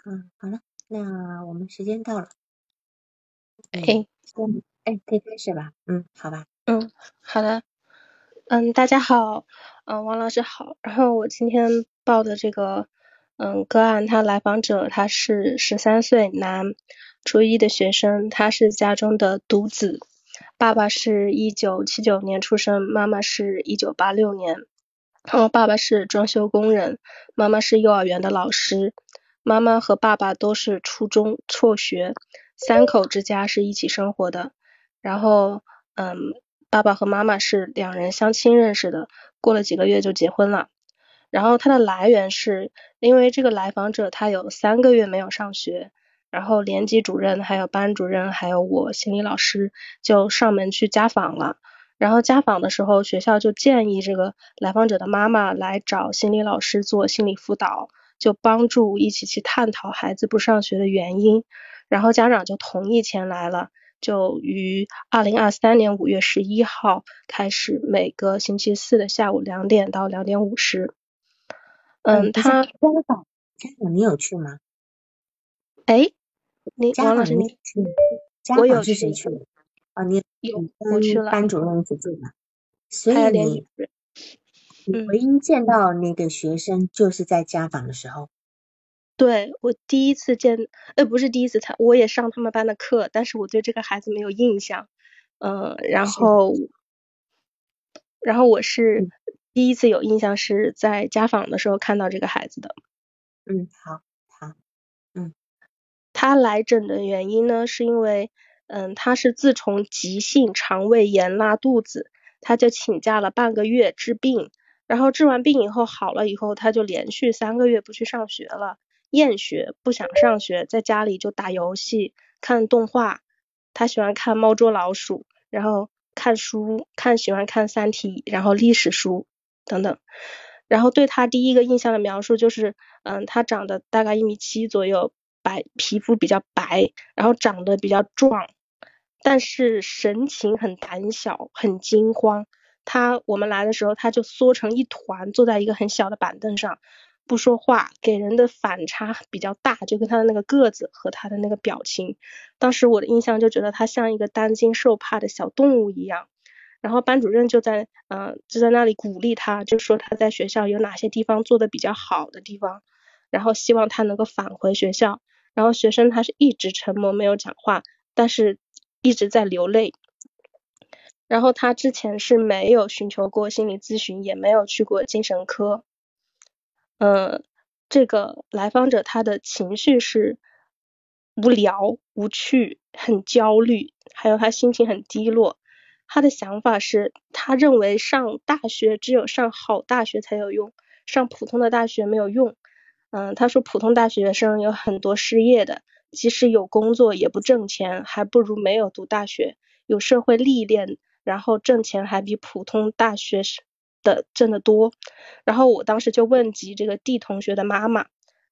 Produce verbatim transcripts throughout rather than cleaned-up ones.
嗯，好了，那我们时间到了，嗯， 哎， 先，哎，可以开始吧，嗯，好吧， 嗯，好的，嗯，大家好，嗯，王老师好。然后我今天报的这个，嗯，个案，他来访者他是十三岁男，初一的学生，他是家中的独子，爸爸是一九七九年出生，妈妈是一九八六年。然后爸爸是装修工人，妈妈是幼儿园的老师，妈妈和爸爸都是初中辍学，三口之家是一起生活的。然后，嗯，爸爸和妈妈是两人相亲认识的，过了几个月就结婚了。然后它的来源是因为这个来访者他有三个月没有上学，然后年级主任、还有班主任、还有我心理老师就上门去家访了。然后家访的时候，学校就建议这个来访者的妈妈来找心理老师做心理辅导，就帮助一起去探讨孩子不上学的原因。然后家长就同意前来了。就于二零二三年五月十一号开始，每个星期四的下午两点到两点五十。 嗯， 嗯， 等一下， 他， 家访，家访你有去吗？ 哎，你家访王老师，你你有去吗？家访是我有去， 谁去的？啊，你有你我去了， 跟班主任一起去的，所还有年级以你主任。嗯， 你唯一见到那个学生就是在家访的时候， 对，我第一次见，呃，不是第一次他，我也上他们班的课，但是我对这个孩子没有印象。嗯，然是， 后，然后我是嗯第一次有印象是在家访的时候看到这个孩子的。 嗯，好，好，嗯他来诊的原因呢，是因为，嗯，他是自从急性肠胃炎拉肚子，他就请假了半个月治病，然后治完病以后好了以后，他就连续三个月不去上学了，厌学，不想上学，在家里就打游戏、看动画，他喜欢看猫捉老鼠，然后看书，看喜欢看三体，然后历史书等等。然后对他第一个印象的描述就是，嗯，他长得大概一米七左右，白，皮肤比较白，然后长得比较壮，但是神情很胆小，很惊慌。他我们来的时候，他就缩成一团，坐在一个很小的板凳上，不说话，给人的反差比较大，就跟他的那个个子和他的那个表情。当时我的印象就觉得他像一个担惊受怕的小动物一样。然后班主任就在嗯、呃就在那里鼓励他，就说他在学校有哪些地方做的比较好的地方，然后希望他能够返回学校。然后学生他是一直沉默没有讲话，但是一直在流泪。然后他之前是没有寻求过心理咨询，也没有去过精神科。嗯，这个来访者他的情绪是无聊、无趣、很焦虑，还有他心情很低落。他的想法是，他认为上大学只有上好大学才有用，上普通的大学没有用。嗯，他说普通大学生有很多失业的，即使有工作也不挣钱，还不如没有读大学，有社会历练，然后挣钱还比普通大学的挣得多。然后我当时就问及这个 D 同学的妈妈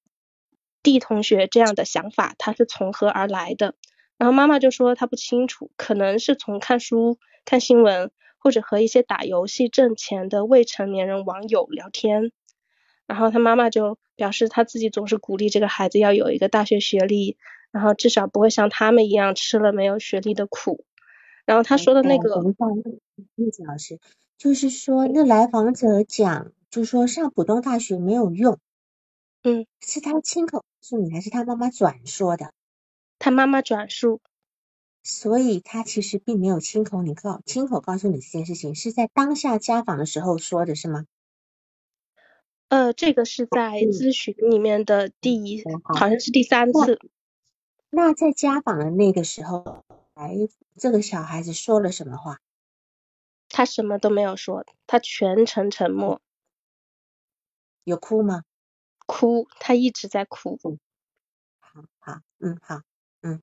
，D 同学这样的想法他是从何而来的？然后妈妈就说她不清楚，可能是从看书、看新闻，或者和一些打游戏挣钱的未成年人网友聊天。然后他妈妈就表示他自己总是鼓励这个孩子要有一个大学学历，然后至少不会像他们一样吃了没有学历的苦。然后他哎哎， 说的那个， 等一下，叶子老师，就是说那来访者讲，就是说上普通大学没有用， 嗯， 是他亲口告诉你，还是他妈妈转说的？ 他妈妈转述， 所以他其实并没有亲口你告亲口告诉你这件事情，是在当下家访的时候说的，是吗？ 呃，这个是在嗯， 咨询里面的第， 哦好， 好像是第三那次。 那在家访的那个时候，哎，这个小孩子说了什么话？ 他什么都没有说，他全程沉默， 有哭吗？ 哭，他一直在哭。 嗯，好，好，嗯，好，嗯，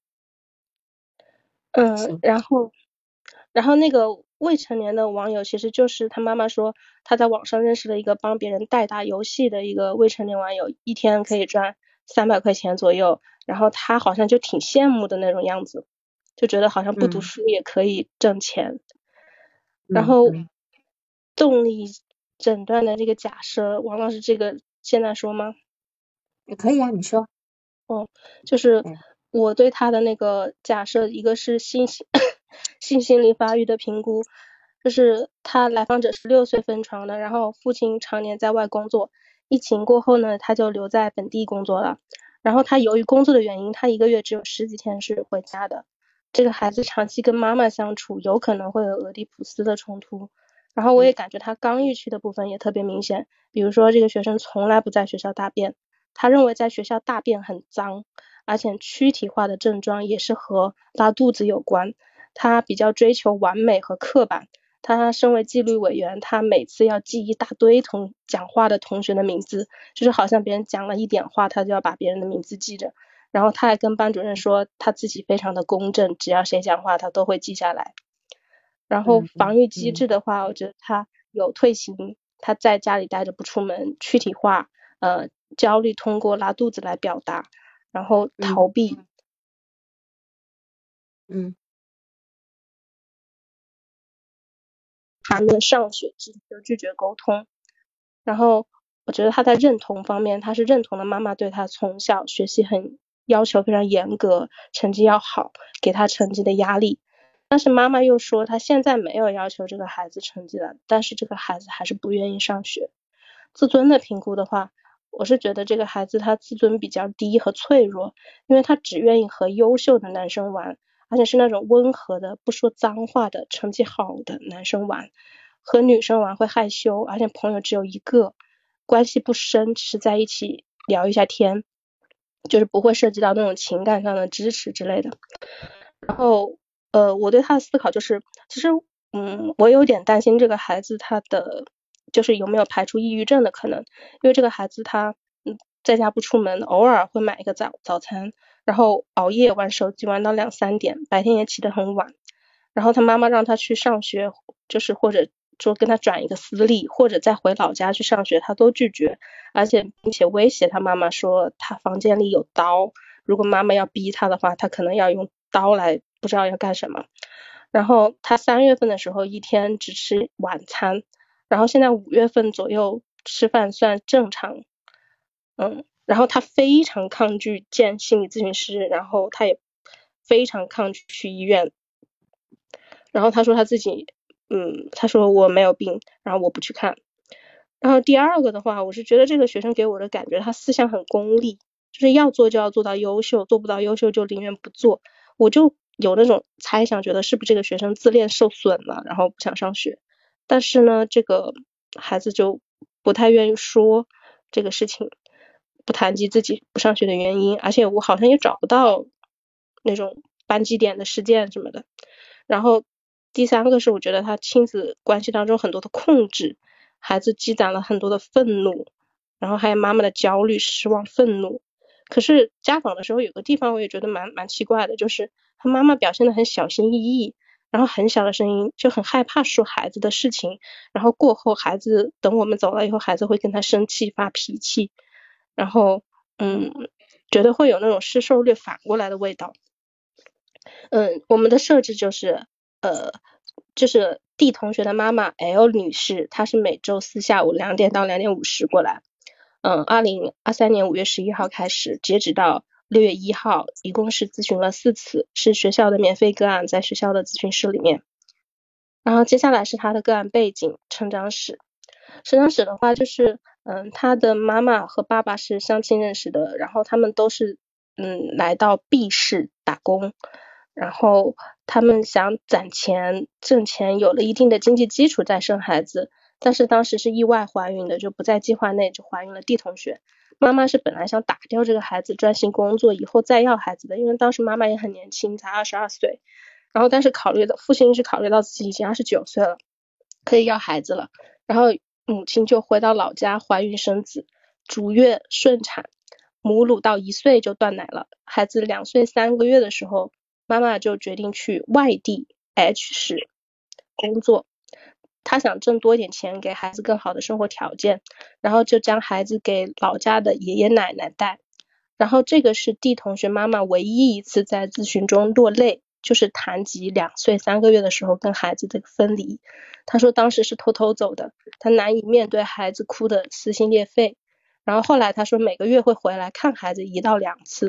嗯， 行， 然后，然后那个未成年的网友其实就是他妈妈说他在网上认识了一个帮别人代打游戏的一个未成年网友，一天可以赚三百块钱左右，然后他好像就挺羡慕的那种样子，就觉得好像不读嗯书也可以挣钱。然后嗯嗯， 动力诊断的这个假设，王老师这个现在说吗？ 可以啊，你说， 嗯，就是对我对他的那个假设，一个是性心性心理发育的评估，就是他来访者十六岁分床的，然后父亲常年在外工作，疫情过后呢，他就留在本地工作了。然后他由于工作的原因，他一个月只有十几天是回家的。这个孩子长期跟妈妈相处，有可能会有俄狄浦斯的冲突。然后我也感觉他刚预期的部分也特别明显，比如说这个学生从来不在学校大便，他认为在学校大便很脏，而且躯体化的症状也是和拉肚子有关。他比较追求完美和刻板，他身为纪律委员，他每次要记一大堆同讲话的同学的名字，就是好像别人讲了一点话，他就要把别人的名字记着。然后他还跟班主任说他自己非常的公正，只要谁讲话他都会记下来。然后防御机制的话，我觉得他有退行，他在家里待着不出门，躯体化，呃，焦虑通过拉肚子来表达，然后逃避。 嗯， 他们上学期就拒绝沟通。然后我觉得他在认同方面，他是认同了妈妈对他从小学习很要求非常严格，成绩要好，给他成绩的压力。但是妈妈又说她现在没有要求这个孩子成绩了，但是这个孩子还是不愿意上学。自尊的评估的话，我是觉得这个孩子他自尊比较低和脆弱，因为他只愿意和优秀的男生玩，而且是那种温和的不说脏话的成绩好的男生玩。和女生玩会害羞，而且朋友只有一个，关系不深，只是在一起聊一下天，就是不会涉及到那种情感上的支持之类的。然后呃，我对他的思考就是，其实嗯，我有点担心这个孩子他的就是有没有排除抑郁症的可能，因为这个孩子他嗯在家不出门，偶尔会买一个早早餐，然后熬夜玩手机玩到两三点，白天也起得很晚。然后他妈妈让他去上学，就是或者说跟他转一个私立，或者再回老家去上学，他都拒绝，而且并且威胁他妈妈说他房间里有刀，如果妈妈要逼他的话，他可能要用刀来不知道要干什么。然后他三月份的时候一天只吃晚餐，然后现在五月份左右吃饭算正常。嗯，然后他非常抗拒见心理咨询师，然后他也非常抗拒去医院。然后他说他自己嗯，他说我没有病，然后我不去看。然后第二个的话，我是觉得这个学生给我的感觉他思想很功利，就是要做就要做到优秀，做不到优秀就宁愿不做。我就有那种猜想，觉得是不是这个学生自恋受损了，然后不想上学。但是呢，这个孩子就不太愿意说这个事情，不谈及自己不上学的原因，而且我好像也找不到那种班级点的事件什么的。然后第三个是我觉得他亲子关系当中很多的控制，孩子积攒了很多的愤怒，然后还有妈妈的焦虑、失望、愤怒。可是家访的时候有个地方我也觉得蛮蛮奇怪的，就是他妈妈表现得很小心翼翼，然后很小的声音，就很害怕说孩子的事情，然后过后孩子等我们走了以后，孩子会跟他生气发脾气，然后嗯，觉得会有那种施受虐反过来的味道。嗯，我们的设置就是呃，就是 D 同学的妈妈 L 女士，她是每周四下午两点到两点五十过来。嗯，二零二三年五月十一号开始，截止到六月一号，一共是咨询了四次，是学校的免费个案，在学校的咨询室里面。然后接下来是他的个案背景、成长史。成长史的话，就是嗯，他的妈妈和爸爸是相亲认识的，然后他们都是嗯来到 B 市打工。然后他们想攒钱挣钱，有了一定的经济基础再生孩子，但是当时是意外怀孕的，就不在计划内，就怀孕了 D 同学。妈妈是本来想打掉这个孩子专心工作以后再要孩子的，因为当时妈妈也很年轻，才二十二岁。然后但是考虑到父亲是考虑到自己已经二十九岁了，可以要孩子了，然后母亲就回到老家怀孕生子，逐月顺产，母乳到一岁就断奶了。孩子两岁三个月的时候，妈妈就决定去外地 H 市工作，她想挣多一点钱，给孩子更好的生活条件，然后就将孩子给老家的爷爷奶奶带。然后这个是 D 同学妈妈唯一一次在咨询中落泪，就是谈及两岁三个月的时候跟孩子的分离。她说当时是偷偷走的，她难以面对孩子哭得撕心裂肺。然后后来她说每个月会回来看孩子一到两次，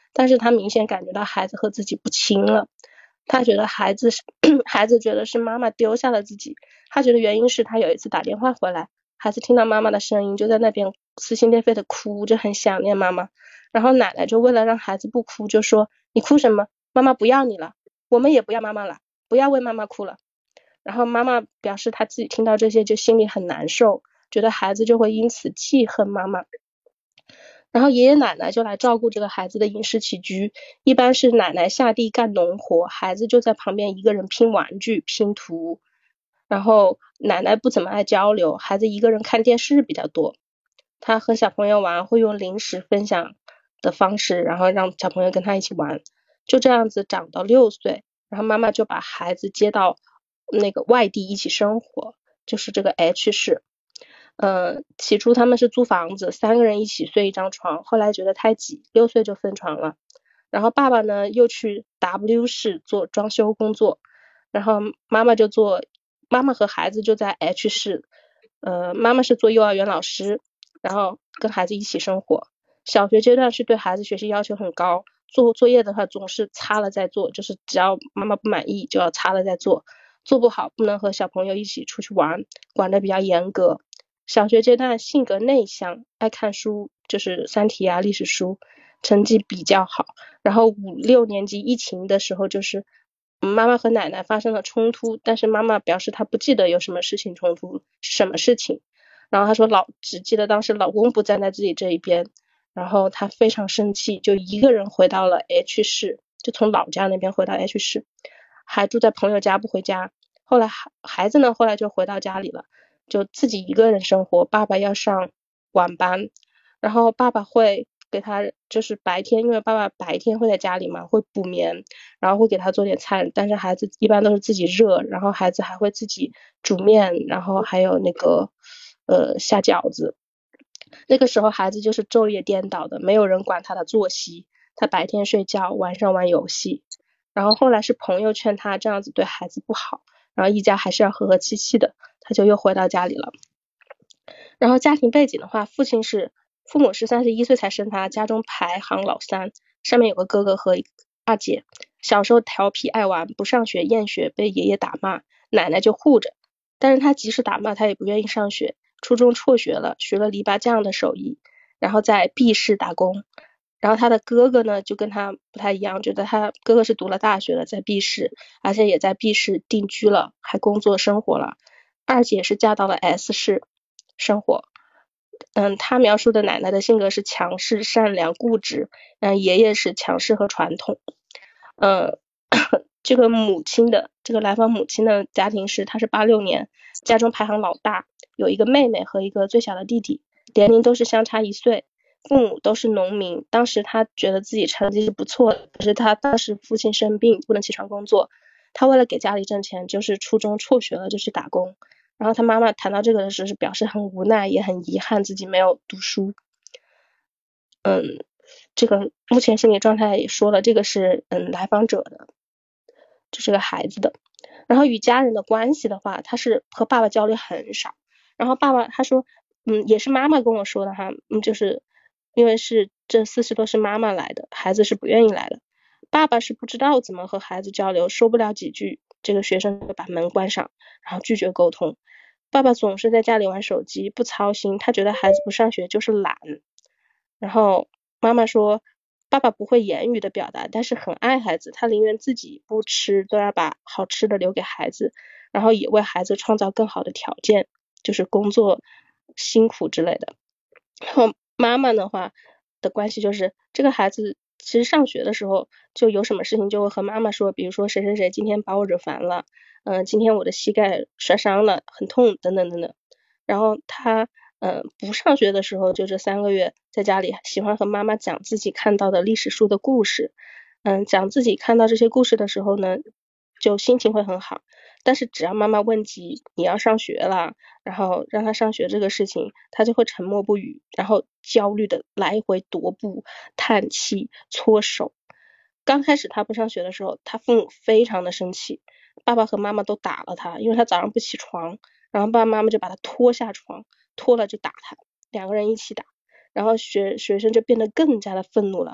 但是他明显感觉到孩子和自己不亲了，他觉得孩子是孩子觉得是妈妈丢下了自己，他觉得原因是他有一次打电话回来，孩子听到妈妈的声音就在那边撕心裂肺的哭，就很想念妈妈，然后奶奶就为了让孩子不哭就说你哭什么，妈妈不要你了，我们也不要妈妈了，不要为妈妈哭了。然后妈妈表示她自己听到这些就心里很难受，觉得孩子就会因此记恨妈妈。然后爷爷奶奶就来照顾这个孩子的饮食起居，一般是奶奶下地干农活，孩子就在旁边一个人拼玩具拼图，然后奶奶不怎么爱交流，孩子一个人看电视比较多，他和小朋友玩会用零食分享的方式，然后让小朋友跟他一起玩，就这样子长到六岁，然后妈妈就把孩子接到那个外地一起生活，就是这个 H 市。嗯，起初他们是租房子，三个人一起睡一张床，后来觉得太挤，六岁就分床了。然后爸爸呢又去 W 市做装修工作，然后妈妈就做，妈妈和孩子就在 H 市，呃，妈妈是做幼儿园老师，然后跟孩子一起生活。小学阶段是对孩子学习要求很高，做作业的话总是擦了再做，就是只要妈妈不满意就要擦了再做，做不好不能和小朋友一起出去玩，管得比较严格。小学阶段性格内向，爱看书，就是三体啊历史书，成绩比较好。然后五六年级疫情的时候，就是妈妈和奶奶发生了冲突，但是妈妈表示她不记得有什么事情冲突，是什么事情。然后她说老只记得当时老公不站在自己这一边，然后她非常生气，就一个人回到了 H 市，就从老家那边回到 H 市，还住在朋友家不回家。后来孩子呢，后来就回到家里了。就自己一个人生活，爸爸要上晚班，然后爸爸会给他，就是白天，因为爸爸白天会在家里嘛，会补眠，然后会给他做点菜，但是孩子一般都是自己热，然后孩子还会自己煮面，然后还有那个呃下饺子。那个时候孩子就是昼夜颠倒的，没有人管他的作息，他白天睡觉，晚上玩游戏。然后后来是朋友劝他这样子对孩子不好，然后一家还是要和和气气的，他就又回到家里了。然后家庭背景的话，父亲是父母是三十一岁才生他，家中排行老三，上面有个哥哥和二姐。小时候调皮爱玩，不上学厌学，被爷爷打骂，奶奶就护着。但是他即使打骂，他也不愿意上学。初中辍学了，学了篱笆匠的手艺，然后在 B 市打工。然后他的哥哥呢就跟他不太一样，觉得他哥哥是读了大学了，在 B 市，而且也在 B 市定居了，还工作生活了。二姐是嫁到了 S 市生活。嗯，他描述的奶奶的性格是强势、善良、固执，嗯，爷爷是强势和传统。嗯，这个母亲的这个来访母亲的家庭是，她是八六年，家中排行老大，有一个妹妹和一个最小的弟弟，年龄都是相差一岁。父母都是农民，当时他觉得自己成绩是不错的，可是他当时父亲生病不能起床工作，他为了给家里挣钱，就是初中辍学了就去打工。然后他妈妈谈到这个的时候是表示很无奈，也很遗憾自己没有读书。嗯，这个目前心理状态也说了，这个是嗯来访者的，这是个孩子的。然后与家人的关系的话，他是和爸爸交流很少。然后爸爸他说，嗯，也是妈妈跟我说的哈，嗯，就是因为是这四次都是妈妈来的，孩子是不愿意来的。爸爸是不知道怎么和孩子交流，说不了几句，这个学生就把门关上，然后拒绝沟通。爸爸总是在家里玩手机，不操心，他觉得孩子不上学就是懒。然后妈妈说，爸爸不会言语的表达，但是很爱孩子，他宁愿自己不吃，都要把好吃的留给孩子，然后也为孩子创造更好的条件，就是工作辛苦之类的。然后妈妈的话的关系就是，这个孩子其实上学的时候就有什么事情就会和妈妈说，比如说谁谁谁今天把我惹烦了，嗯、呃，今天我的膝盖摔伤了，很痛等等等等。然后他嗯、呃，不上学的时候，就这三个月在家里喜欢和妈妈讲自己看到的历史书的故事，嗯，讲自己看到这些故事的时候呢，就心情会很好。但是只要妈妈问及你要上学了，然后让他上学这个事情，他就会沉默不语，然后焦虑的来回踱步、叹气、搓手。刚开始他不上学的时候，他父母非常的生气，爸爸和妈妈都打了他，因为他早上不起床，然后爸爸妈妈就把他拖下床，拖了就打他，两个人一起打，然后学学生就变得更加的愤怒了，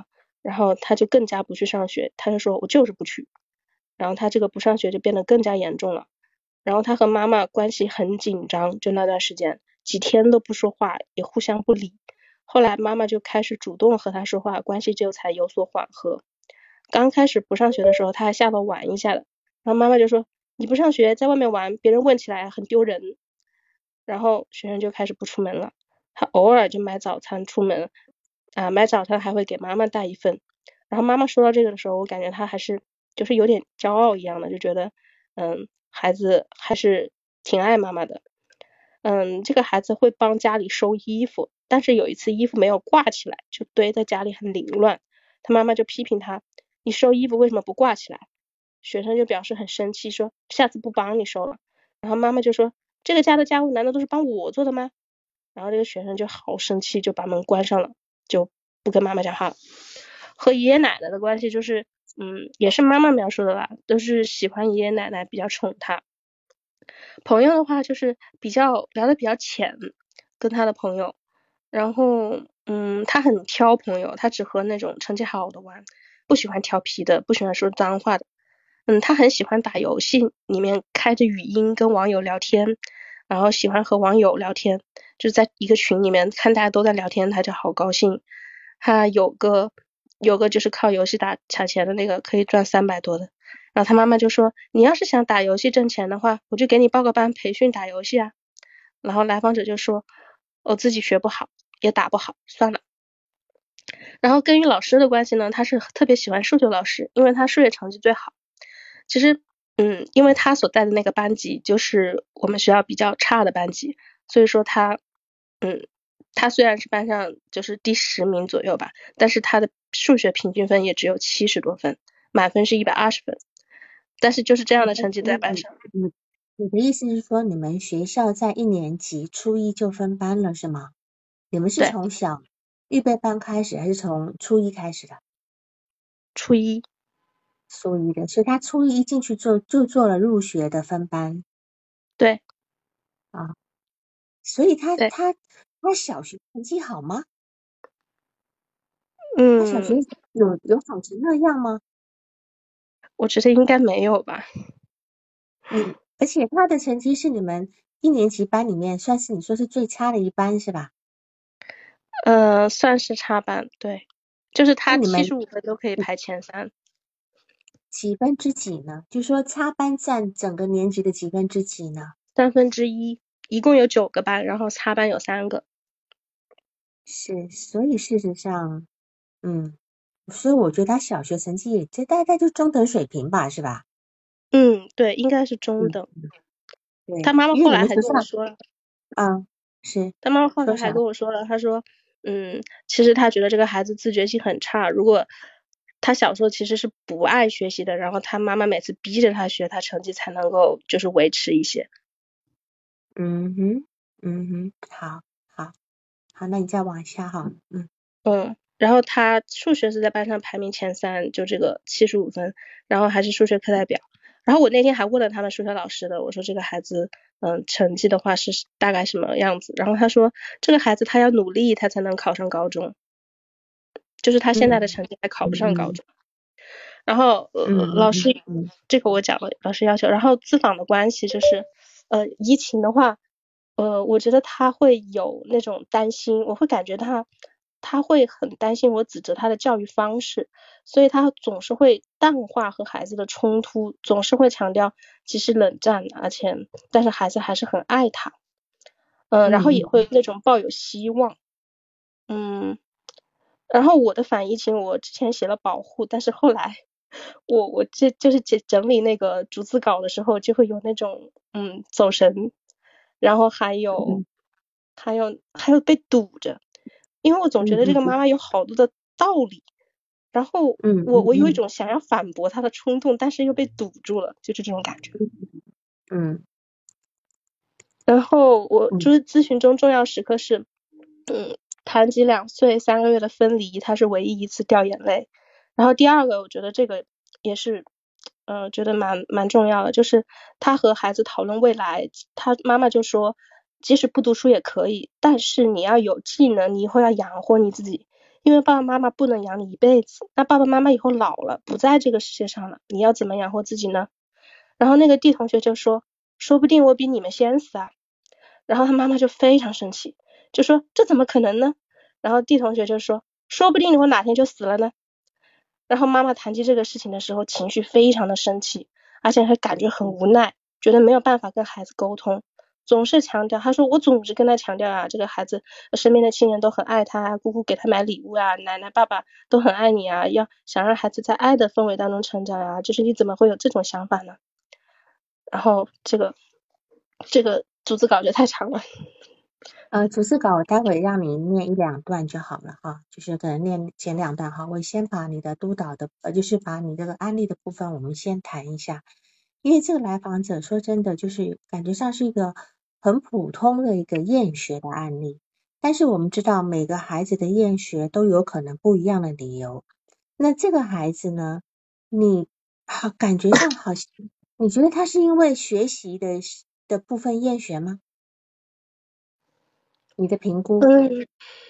然后他就更加不去上学，他就说我就是不去，然后他这个不上学就变得更加严重了。然后他和妈妈关系很紧张，就那段时间几天都不说话，也互相不理。后来妈妈就开始主动和他说话，关系就才有所缓和。刚开始不上学的时候，他还下楼玩一下的，然后妈妈就说你不上学在外面玩，别人问起来很丢人。然后学生就开始不出门了，他偶尔就买早餐出门啊，买早餐还会给妈妈带一份。然后妈妈说到这个的时候，我感觉他还是就是有点骄傲一样的，就觉得嗯，孩子还是挺爱妈妈的。嗯，这个孩子会帮家里收衣服，但是有一次衣服没有挂起来，就堆在家里很凌乱，他妈妈就批评他，你收衣服为什么不挂起来？学生就表示很生气，说下次不帮你收了。然后妈妈就说这个家的家务难道都是帮我做的吗？然后这个学生就好生气，就把门关上了，就不跟妈妈讲话了。和爷爷奶奶的关系就是嗯，也是妈妈描述的吧，都是喜欢爷爷奶奶，比较宠他。朋友的话就是比较聊得比较浅，跟他的朋友，然后嗯，他很挑朋友，他只和那种成绩好的玩，不喜欢调皮的，不喜欢说脏话的。嗯，他很喜欢打游戏，里面开着语音跟网友聊天，然后喜欢和网友聊天，就是在一个群里面看大家都在聊天，他就好高兴。他有个有个就是靠游戏打卡钱的那个，可以赚三百多的。然后他妈妈就说你要是想打游戏挣钱的话，我就给你报个班培训打游戏啊。然后来访者就说我自己学不好也打不好，算了。然后跟与老师的关系呢，他是特别喜欢数学老师，因为他数学成绩最好。其实嗯，因为他所在的那个班级就是我们学校比较差的班级，所以说他嗯，他虽然是班上就是第十名左右吧，但是他的数学平均分也只有七十多分，满分是一百二十分。但是就是这样的成绩在班上。 你你的意思是说，你们学校在一年级初一就分班了是吗？你们是对， 从小预备班开始，还是从初一开始的？ 初一。 初一的，所以他初一进去做就做了入学的分班对啊。所以他对， 他他小学成绩好吗？他小学嗯， 有有好成那样吗？ 我觉得应该没有吧。 你而且他的成绩是你们一年级班里面算是你说是最差的一班是吧？ 呃，算是插班，对，就是他那你们七十五分都可以排前三。 几分之几呢？就说插班占整个年级的几分之几呢？ 三分之一，一共有九个班，然后插班有三个。 是，所以事实上，嗯，所以我觉得他小学成绩也这大概就中等水平吧，是吧？ 嗯，对，应该是中嗯， 等。他对，因为妈妈后来还你们学校跟我说了， 啊，是他妈妈后来还说啥？ 跟我说了，他说，嗯，其实他觉得这个孩子自觉性很差，如果他小时候其实是不爱学习的，然后他妈妈每次逼着他学，他成绩才能够就是维持一些。 嗯哼，嗯哼，好，好，好，那你再往下哈，嗯嗯，然后他数学是在班上排名前三，就这个七十五分，然后还是数学课代表。然后我那天还问了他们数学老师的，我说这个孩子，嗯，成绩的话是大概什么样子？然后他说这个孩子他要努力，他才能考上高中，就是他现在的嗯成绩还考不上高嗯中。然后呃， 嗯嗯老师嗯嗯这个我讲了，老师要求。然后咨访的关系就是，呃，移情的话，呃，我觉得他会有那种担心，我会感觉他他会很担心我指责他的教育方式，所以他总是会淡化和孩子的冲突，总是会强调即使冷战，而且但是孩子还是很爱他，嗯、呃，然后也嗯会那种抱有希望，嗯。然后我的反疫情我之前写了保护，但是后来我我这就是整整理那个逐字稿的时候，就会有那种嗯走神，然后还有嗯还有还有被堵着，因为我总觉得这个嗯嗯妈妈有好多的道理，然后嗯我我有一嗯嗯种想要反驳她的冲动，但是又被堵住了，就是这种感觉。 嗯然后我就嗯是咨询中重要时刻是，嗯，谈及两岁三个月的分离，他是唯一一次掉眼泪。然后第二个，我觉得这个也是，呃，觉得蛮蛮重要的，就是他和孩子讨论未来，他妈妈就说，即使不读书也可以，但是你要有技能，你以后要养活你自己， 因为爸爸妈妈不能养你一辈子，那爸爸妈妈以后老了，不在这个世界上了，你要怎么养活自己呢？然后那个 D 同学就说，说不定我比你们先死啊。然后他妈妈就非常生气，就说这怎么可能呢？然后 D 同学就说，说不定我哪天就死了呢。然后妈妈谈及这个事情的时候，情绪非常的生气，而且还感觉很无奈，觉得没有办法跟孩子沟通，总是强调，他说我总是跟他强调啊，这个孩子身边的亲人都很爱他啊，姑姑给他买礼物啊，奶奶爸爸都很爱你啊，要想让孩子在爱的氛围当中成长啊，就是你怎么会有这种想法呢？然后这个这个逐字稿就太长了。 呃，逐字稿我待会让你念一两段就好了哈，就是可能念前两段哈。我先把你的督导的，呃，就是把你这个案例的部分，我们先谈一下。因为这个来访者说真的，就是感觉上是一个很普通的一个厌学的案例，但是我们知道每个孩子的厌学都有可能不一样的理由。那这个孩子呢，你好感觉上好像，你觉得他是因为学习的的部分厌学吗？你的评估？ 嗯，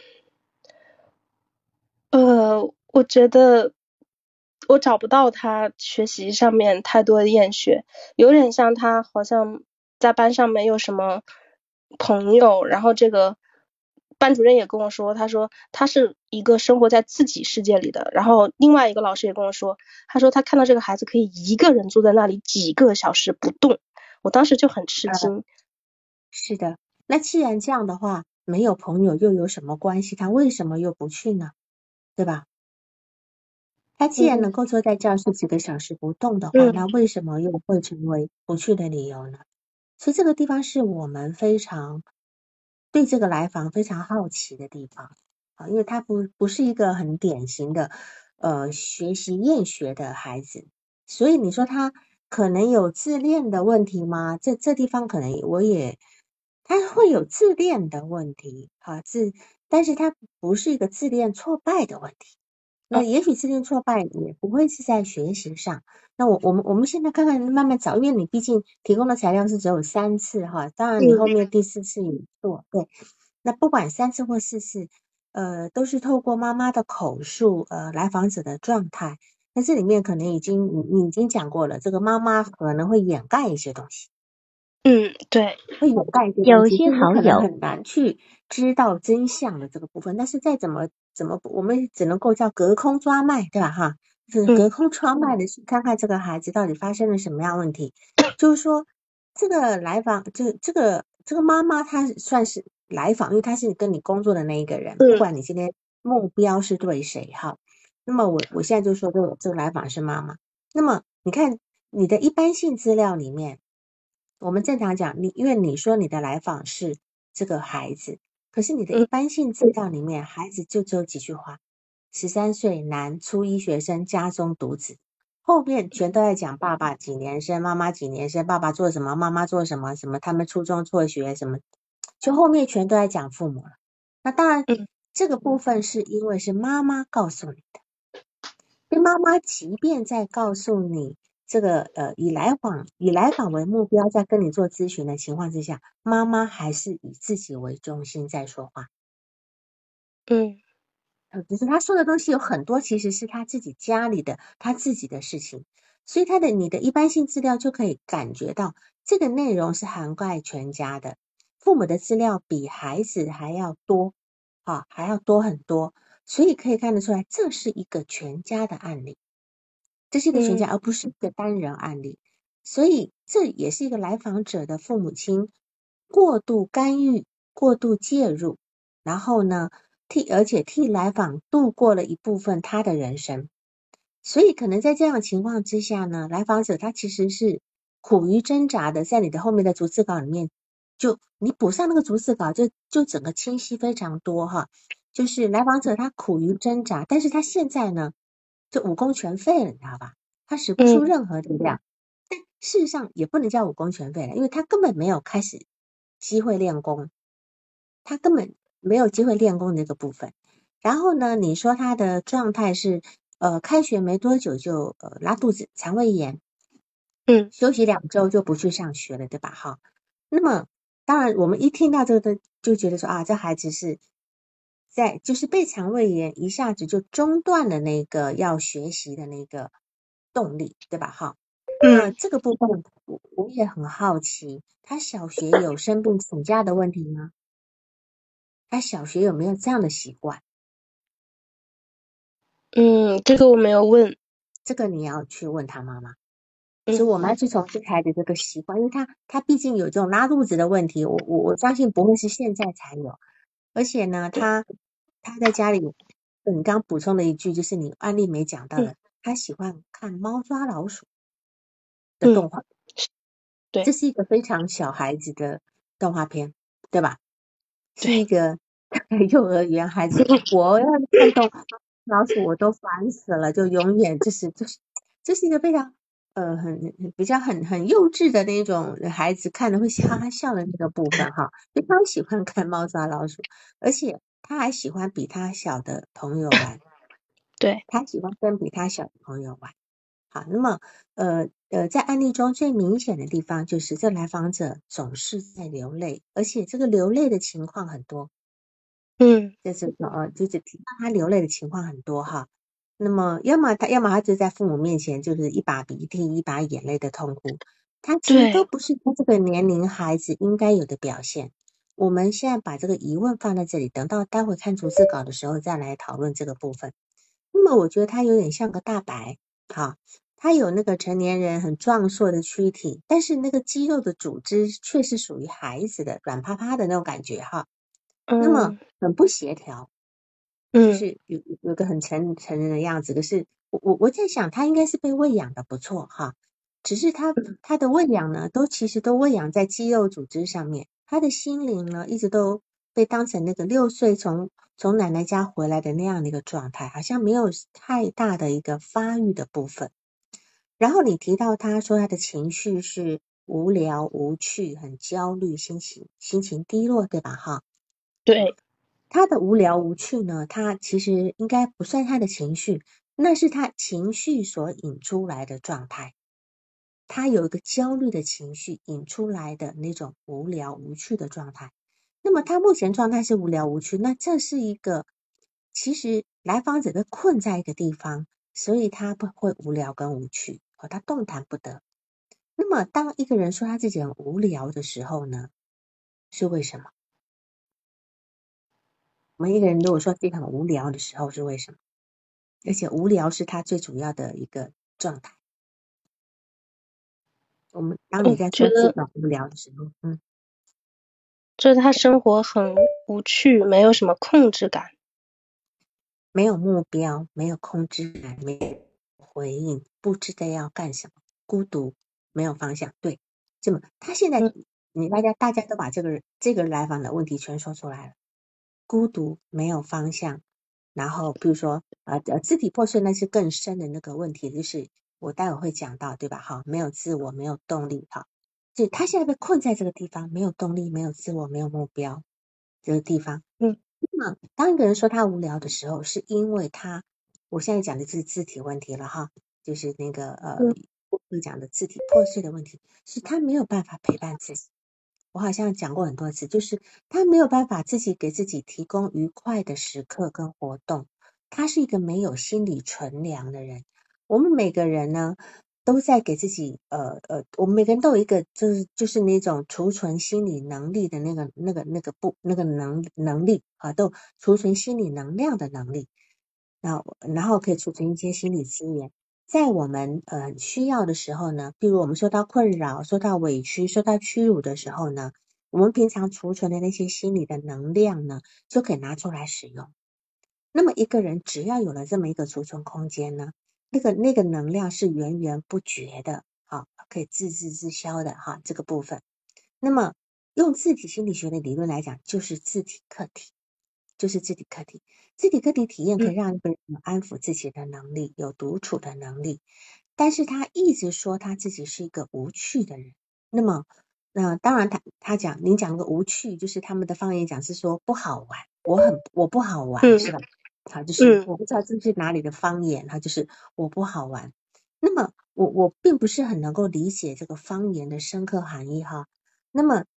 呃，我觉得我找不到他学习上面太多的厌学，有点像他好像在班上没有什么朋友，然后这个班主任也跟我说，他说他是一个生活在自己世界里的，然后另外一个老师也跟我说，他说他看到这个孩子可以一个人坐在那里几个小时不动，我当时就很吃惊。 是的，那既然这样的话，没有朋友又有什么关系？他为什么又不去呢？对吧？他既然嗯能够坐在教室几个小时不动的话， 嗯那为什么又会成为不去的理由呢？所以这个地方是我们非常对这个来访非常好奇的地方啊，因为他不不是一个很典型的呃学习厌学的孩子，所以你说他可能有自恋的问题吗？这这地方可能我也他会有自恋的问题啊，自但是他不是一个自恋挫败的问题。那也许自恋挫败也不会是在学习上。那我我们我们现在看看慢慢找，因为你毕竟提供的材料是只有三次哈，当然你后嗯面第四次也做，对。那不管三次或四次，呃，都是透过妈妈的口述，呃，来访者的状态。那这里面可能已经你你已经讲过了，这个妈妈可能会掩盖一些东西。 嗯，对， 会掩盖一些东西， 有些所以你好友可能很难去知道真相的这个部分。但是再怎么怎么，我们只能够叫隔空抓脉，对吧？哈，就是嗯隔空抓脉的去看看这个孩子到底发生了什么样问题。就是说，这个来访，这这个这个妈妈，她算是来访，因为她是跟你工作的那一个人，不嗯管你今天目标是对谁哈。那么我我现在就说这个这个来访是妈妈。那么你看你的一般性资料里面。我们正常讲，你因为你说你的来访是这个孩子，可是你的一嗯般性资料里面，孩子就只有几句话：十三岁男，初一学生，家中独子。后面全都在讲爸爸几年生，妈妈几年生，爸爸做什么，妈妈做什么，什么他们初中辍学什么，就后面全都在讲父母了。那当然， 嗯这个部分是因为是妈妈告诉你的。因为妈妈即便在告诉你这个呃以来访以来访为目标，在跟你做咨询的情况之下，妈妈还是以自己为中心在说话。 嗯呃，只是他说的东西有很多其实是他自己家里的他自己的事情，所以他的你的一般性资料就可以感觉到这个内容是涵盖全家的，父母的资料比孩子还要多啊，还要多很多，所以可以看得出来，这是一个全家的案例。这是一个全家， 嗯而不是一个单人案例，所以这也是一个来访者的父母亲过度干预、过度介入，然后呢，替而且替来访度过了一部分他的人生，所以可能在这样的情况之下呢，来访者他其实是苦于挣扎的，在你的后面的逐字稿里面，就你补上那个逐字稿，就就整个清晰非常多哈，就是来访者他苦于挣扎，但是他现在呢，就武功全废了，你知道吧？他使不出嗯任何力量，但事实上也不能叫武功全废了，因为他根本没有开始机会练功，他根本没有机会练功的那个部分。然后呢，你说他的状态是，呃，开学没多久就呃拉肚子、肠胃炎， 嗯休息两周就不去上学了，对吧？哈，那么当然我们一听到这个的就觉得说啊，这孩子是在就是被肠胃炎一下子就中断了那个要学习的那个动力，对吧？哈，那这个部分我我也很好奇，他小学有生病请假的问题吗？他小学有没有这样的习惯？ 嗯，这个我没有问。 这个你要去问他妈妈。 嗯， 所以我们要去从这孩子这个习惯，因为他他毕竟有这种拉肚子的问题，我我我相信不会是现在才有，而且呢，他他在家里，你刚补充了一句，就是你案例没讲到嗯的，他喜欢看猫抓老鼠的嗯， 动画， 对这是一个非常小孩子的动画片，对吧？是一对， 个幼儿园孩子，我要看动老鼠我都烦死了，就永远就是就是这是一个非常呃很很比较很很幼稚的那种孩子看了会哈哈笑的那个部分哈，就他喜欢看猫抓老鼠，而且他还喜欢比他小的朋友玩， 对， 他喜欢跟比他小的朋友玩。好，那么呃呃，在案例中最明显的地方就是这来访者总是在流泪，而且这个流泪的情况很多。 嗯就是呃，就是提到他流泪的情况很多哈。那么，要么他，要么他就在父母面前就是一把鼻涕一把眼泪的痛哭，他其实都对， 不是他这个年龄孩子应该有的表现。我们现在把这个疑问放在这里，等到待会看逐字稿的时候再来讨论这个部分。那么，我觉得他有点像个大白，哈，他有那个成年人很壮硕的躯体，但是那个肌肉的组织却是属于孩子的软趴趴的那种感觉哈。那么嗯很不协调，就嗯是有有个很成成人的样子，可是我我我在想，他应该是被喂养的不错哈，只是他嗯他的喂养呢，都其实都喂养在肌肉组织上面，他的心灵呢，一直都被当成那个六岁从从奶奶家回来的那样的一个状态，好像没有太大的一个发育的部分。然后你提到他说他的情绪是无聊无趣，很焦虑，心情心情低落，对吧？哈。 对， 他的无聊无趣呢，他其实应该不算他的情绪，那是他情绪所引出来的状态。他有一个焦虑的情绪引出来的那种无聊无趣的状态。那么他目前状态是无聊无趣，那这是一个其实来访者被困在一个地方，所以他不会无聊跟无趣，哦，他动弹不得。那么当一个人说他自己很无聊的时候呢，是为什么？我们一个人如果说自己很无聊的时候是为什么？而且无聊是他最主要的一个状态。我们当你我在说自己觉得很无聊的时候，嗯， 就是他生活很无趣，没有什么控制感。 没有目标，没有控制感，没有回应，不知道要干什么，孤独，没有方向。对，这么他现在嗯你大家大家都把这个这个来访的问题全说出来了，孤独，没有方向，然后比如说呃呃肢体破碎那是更深的那个问题，就是我待会会讲到，对吧？哈，没有自我，没有动力，哈，所以他现在被困在这个地方，没有动力，没有自我，没有目标这个地方。 嗯那么当一个人说他无聊的时候，是因为他，我现在讲的是肢体问题了哈，就是那个呃， 嗯我讲的肢体破碎的问题，是他没有办法陪伴自己。我好像讲过很多次，就是他没有办法自己给自己提供愉快的时刻跟活动，他是一个没有心理存粮的人。我们每个人呢，都在给自己呃呃，我们每个人都有一个就是就是那种储存心理能力的那个那个那个不那个能能力啊，都储存心理能量的能力，那然后可以储存一些心理资源。在我们呃需要的时候呢，比如我们受到困扰、受到委屈、受到屈辱的时候呢，我们平常储存的那些心理的能量呢，就可以拿出来使用。那么一个人只要有了这么一个储存空间呢，那个那个能量是源源不绝的，好，可以自制自销的哈，这个部分。那么用自体心理学的理论来讲，就是自体课题，就是自体课题。自体课题体验可以嗯让一个人有安抚自己的能力，有独处的能力，但是他一直说他自己是一个无趣的人。那么，那当然他他讲，您讲那个无趣，就是他们的方言讲是说不好玩，我很我不好玩， 嗯是吧？好，就是嗯我不知道这是哪里的方言，哈，就是我不好玩。那么我我并不是很能够理解这个方言的深刻含义哈。那么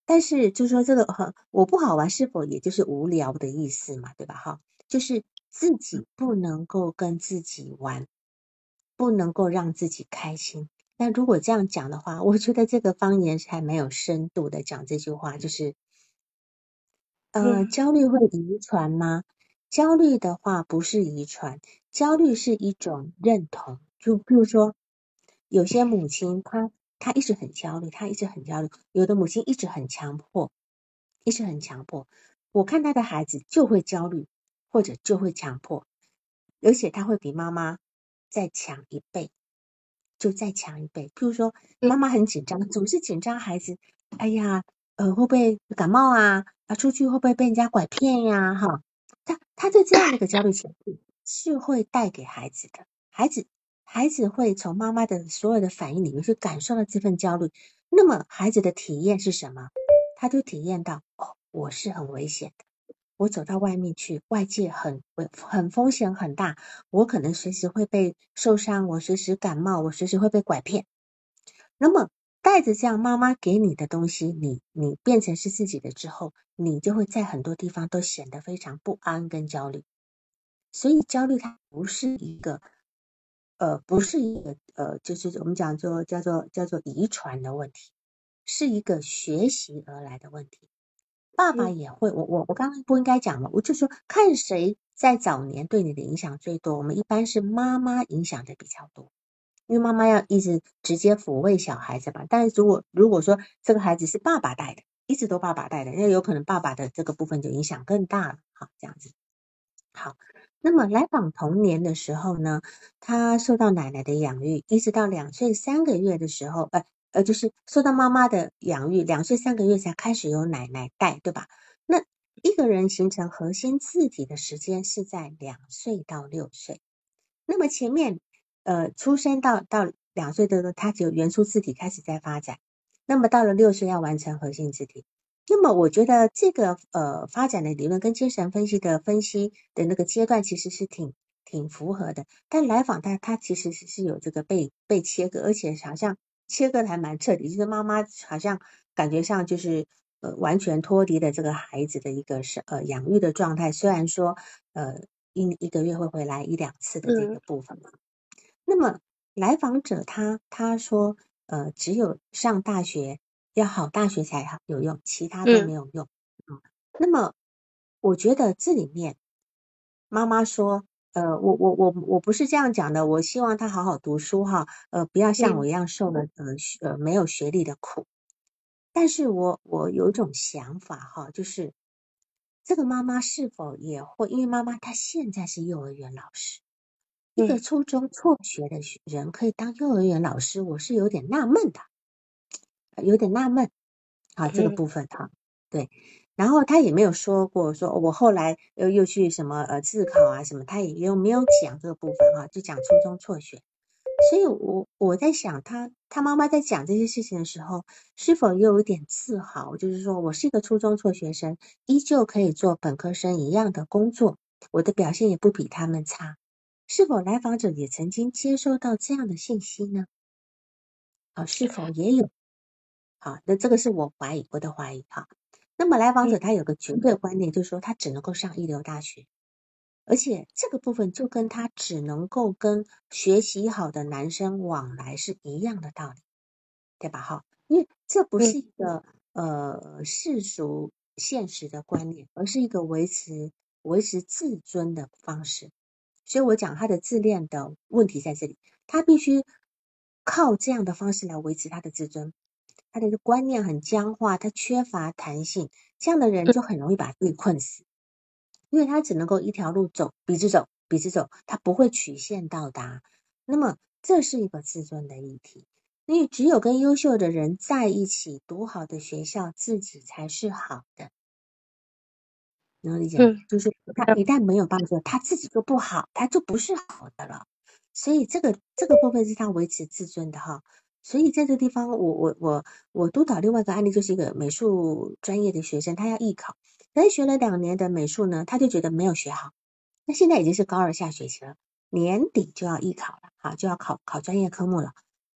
但是就是说这个哈，我不好玩是否也就是无聊的意思嘛，对吧？哈，就是自己不能够跟自己玩，不能够让自己开心。那如果这样讲的话，我觉得这个方言是还蛮有深度的讲这句话，就是呃， 嗯焦虑会遗传吗？焦虑的话不是遗传，焦虑是一种认同。就比如说，有些母亲她她一直很焦虑，她一直很焦虑；有的母亲一直很强迫，一直很强迫。我看她的孩子就会焦虑，或者就会强迫，而且他会比妈妈再强一倍。就再强一倍。譬如说， 嗯妈妈很紧张，总是紧张孩子，哎呀，呃，会不会感冒啊？啊，出去会不会被人家拐骗呀？哈，他他对这样的一个焦虑情绪是会带给孩子的，孩子孩子会从妈妈的所有的反应里面去感受到这份焦虑。那么孩子的体验是什么？他就体验到，哦，我是很危险的。我走到外面去，外界很很风险很大，我可能随时会被受伤，我随时感冒，我随时会被拐骗。那么带着这样妈妈给你的东西，你你变成是自己的之后，你就会在很多地方都显得非常不安跟焦虑。所以焦虑它不是一个呃不是一个呃就是我们讲做叫做叫做遗传的问题，是一个学习而来的问题。爸爸嗯也会，我我我刚刚不应该讲了，我就说看谁在早年对你的影响最多。我们一般是妈妈影响的比较多，因为妈妈要一直直接抚慰小孩子嘛。但是如果如果说这个孩子是爸爸带的，一直都爸爸带的，那有可能爸爸的这个部分就影响更大了。好，这样子。好，那么来访童年的时候呢，他受到奶奶的养育，一直到两岁三个月的时候，呃呃，就是受到妈妈的养育，两岁三个月才开始由奶奶带，对吧？那一个人形成核心自体的时间是在两岁到六岁。那么前面呃出生到到两岁的时候，他只有原初自体开始在发展，那么到了六岁要完成核心自体。那么我觉得这个呃发展的理论跟精神分析的分析的那个阶段其实是挺挺符合的，但来访它它其实是是有这个被被切割，而且好像切割的还蛮彻底，就是妈妈好像感觉上就是呃完全脱离了这个孩子的一个是呃养育的状态，虽然说呃一一个月会回来一两次的这嗯个部分。那么来访者他他说，呃，只有上大学要好大学才好有用，其他都没嗯有用。嗯，那么我觉得这里面妈妈说，呃，我我我我不是这样讲的，我希望他好好读书哈，呃，不要像我嗯一样受了呃学呃没有学历的苦。但是我我有一种想法哈，就是这个妈妈是否也会，因为妈妈她现在是幼儿园老师。一个嗯初中辍学的学人可以当幼儿园老师，我是有点纳闷的，呃有点纳闷啊，这个嗯部分哈，对。然后他也没有说过说，哦我后来又又去什么呃自考啊什么，他也又没有讲这个部分哈，就讲初中辍学。所以我我在想他他妈妈在讲这些事情的时候，是否又有一点自豪，就是说我是一个初中辍学生，依旧可以做本科生一样的工作，我的表现也不比他们差。是否来访者也曾经接收到这样的信息呢？啊，是否也有？好，那这个是我怀疑，我的怀疑哈。那么来访者嗯他有个绝对观念，就是说他只能够上一流大学，而且这个部分就跟他只能够跟学习好的男生往来是一样的道理，对吧？哈，因为这不嗯是一个呃世俗现实的观念，而是一个维持维持自尊的方式。所以我讲他的自恋的问题在这里，他必须靠这样的方式来维持他的自尊。他的观念很僵化，他缺乏弹性，这样的人嗯就很容易把自己困死，因为他只能够一条路走，笔直走，笔直走，他不会曲线到达。那么这是一个自尊的议题，因为只有跟优秀的人在一起，读好的学校，自己才是好的。能理解吗？ 嗯就是他一旦没有帮助，他自己就不好，他就不是好的了。所以这个这个部分是他维持自尊的哈。所以在这个地方，我我我我督导另外一个案例，就是一个美术专业的学生，他要艺考，但学了两年的美术呢，他就觉得没有学好。那现在已经是高二下学期了，年底就要艺考了，哈，就要考考专业科目了。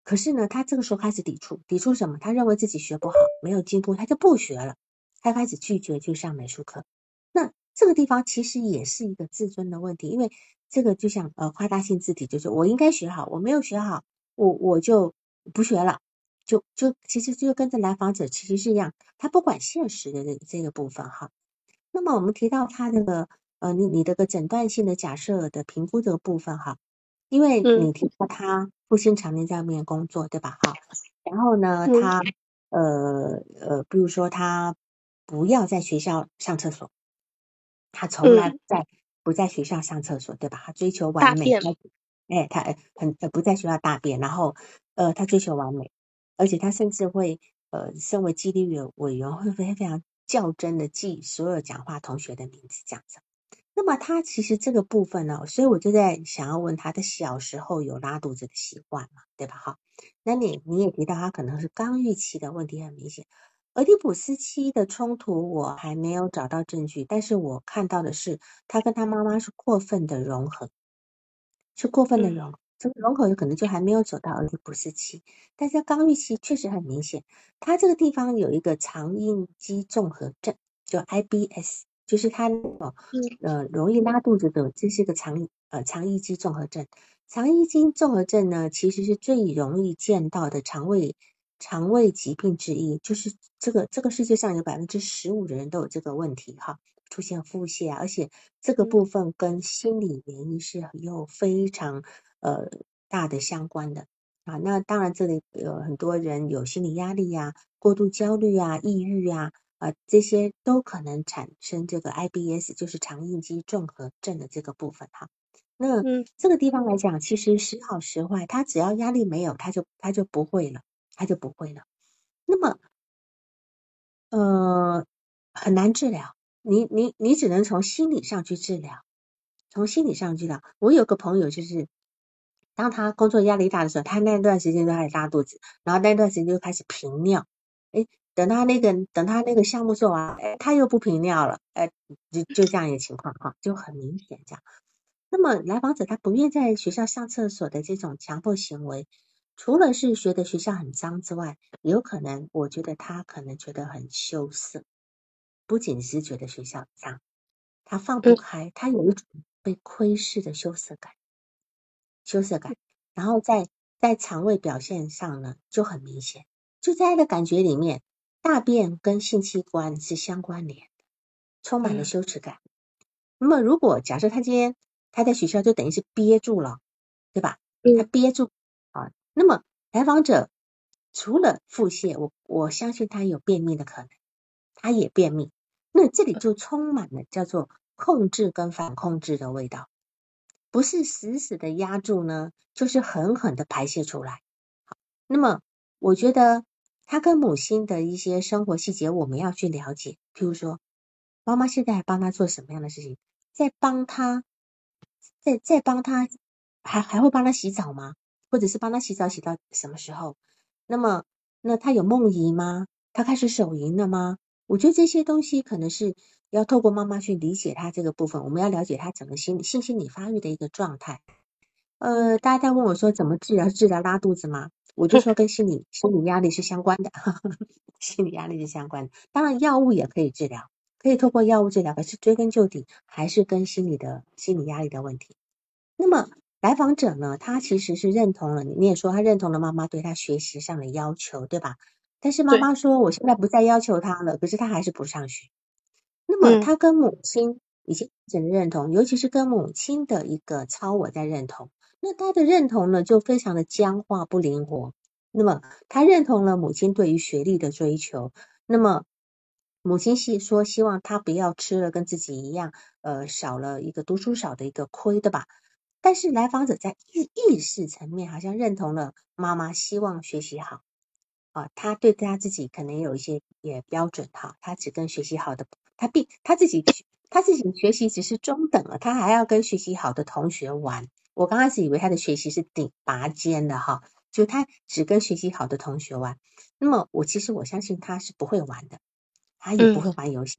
可是呢，他这个时候开始抵触，抵触什么？他认为自己学不好，没有进步，他就不学了，他开始拒绝去上美术课。那这个地方其实也是一个自尊的问题，因为这个就像呃夸大性自体，就是我应该学好，我没有学好，我我就不学了，就就其实就跟着来访者其实是一样，他不管现实的这这个部分哈。那么我们提到他这个呃你你这个诊断性的假设的评估这个部分哈，因为你提到他父亲常年在外面工作，对吧？哈，然后呢，他呃呃，比如说他不要在学校上厕所，他从来不在不在学校上厕所，对吧？他追求完美，他哎，他很不在学校大便，然后呃，他追求完美，而且他甚至会呃，身为纪律委委员会非常较真的记所有讲话同学的名字，这样子。那么他其实这个部分呢，所以我就在想要问他的小时候有拉肚子的习惯嘛，对吧？哈，那你你也提到他可能是刚预期的问题很明显。俄狄浦斯期的冲突我还没有找到证据，但是我看到的是他跟他妈妈是过分的融合，是过分的融合。这个融合有可能就还没有走到俄狄浦斯期，但是刚预期确实很明显，他这个地方有一个肠应激综合症，叫 I B S。就是他呃容易拉肚子的，这是个肠呃肠易激综合症。肠易激综合症呢，其实是最容易见到的肠胃肠胃疾病之一，就是这个这个世界上有百分之十五的人都有这个问题哈，出现腹泻啊，而且这个部分跟心理原因是有非常呃大的相关的啊。那当然这里有很多人有心理压力呀、啊、过度焦虑啊、抑郁啊。啊，这些都可能产生这个 I B S， 就是肠应激综合症的这个部分哈。那这个地方来讲，其实时好时坏，他只要压力没有，他就他就不会了，他就不会了。那么，呃，很难治疗，你你你只能从心理上去治疗，从心理上治疗。我有个朋友就是，当他工作压力大的时候，他那段时间都开始拉肚子，然后那段时间就开始频尿，诶等他那个等他那个项目做完，哎，他又不频尿了，哎，就就这样一个情况哈，就很明显这样。那么来访者他不愿在学校上厕所的这种强迫行为，除了是觉得学校很脏之外，有可能我觉得他可能觉得很羞涩，不仅是觉得学校脏，他放不开，他有一种被窥视的羞涩感，羞涩感，然后在在肠胃表现上呢就很明显，就在他的感觉里面。大便跟性器官是相关联的，充满了羞耻感。那么如果假设他今天他在学校就等于是憋住了，对吧？他憋住啊，那么来访者除了腹泻，我我相信他有便秘的可能，他也便秘。那这里就充满了叫做控制跟反控制的味道，不是死死的压住呢，就是狠狠的排泄出来。好，那么我觉得他跟母亲的一些生活细节我们要去了解，譬如说妈妈现在还帮他做什么样的事情，在帮他在在帮他还还会帮他洗澡吗？或者是帮他洗澡洗到什么时候？那么那他有梦遗吗？他开始手淫了吗？我觉得这些东西可能是要透过妈妈去理解他这个部分，我们要了解他整个心理性心理发育的一个状态。呃，大家在问我说怎么治疗治疗拉肚子吗？我就说跟心理心理压力是相关的，心理压力是相关的。当然药物也可以治疗，可以透过药物治疗，可是追根究底还是跟心理的心理压力的问题。那么来访者呢，他其实是认同了你，你也说他认同了妈妈对他学习上的要求，对吧？但是妈妈说我现在不再要求他了，可是他还是不上学。那么他跟母亲已经真的认同，尤其是跟母亲的一个超我在认同，那他的认同呢就非常的僵化不灵活。那么他认同了母亲对于学历的追求，那么母亲希说希望他不要吃了跟自己一样，呃，少了一个读书少的一个亏，对吧？但是来访者在意意识层面好像认同了妈妈希望学习好啊，他对他自己可能有一些也标准哈，他只跟学习好的，他并他自己他自己学习只是中等了，他还要跟学习好的同学玩。我刚开始以为他的学习是顶拔尖的哈，就他只跟学习好的同学玩。那么我其实我相信他是不会玩的，他也不会玩游戏，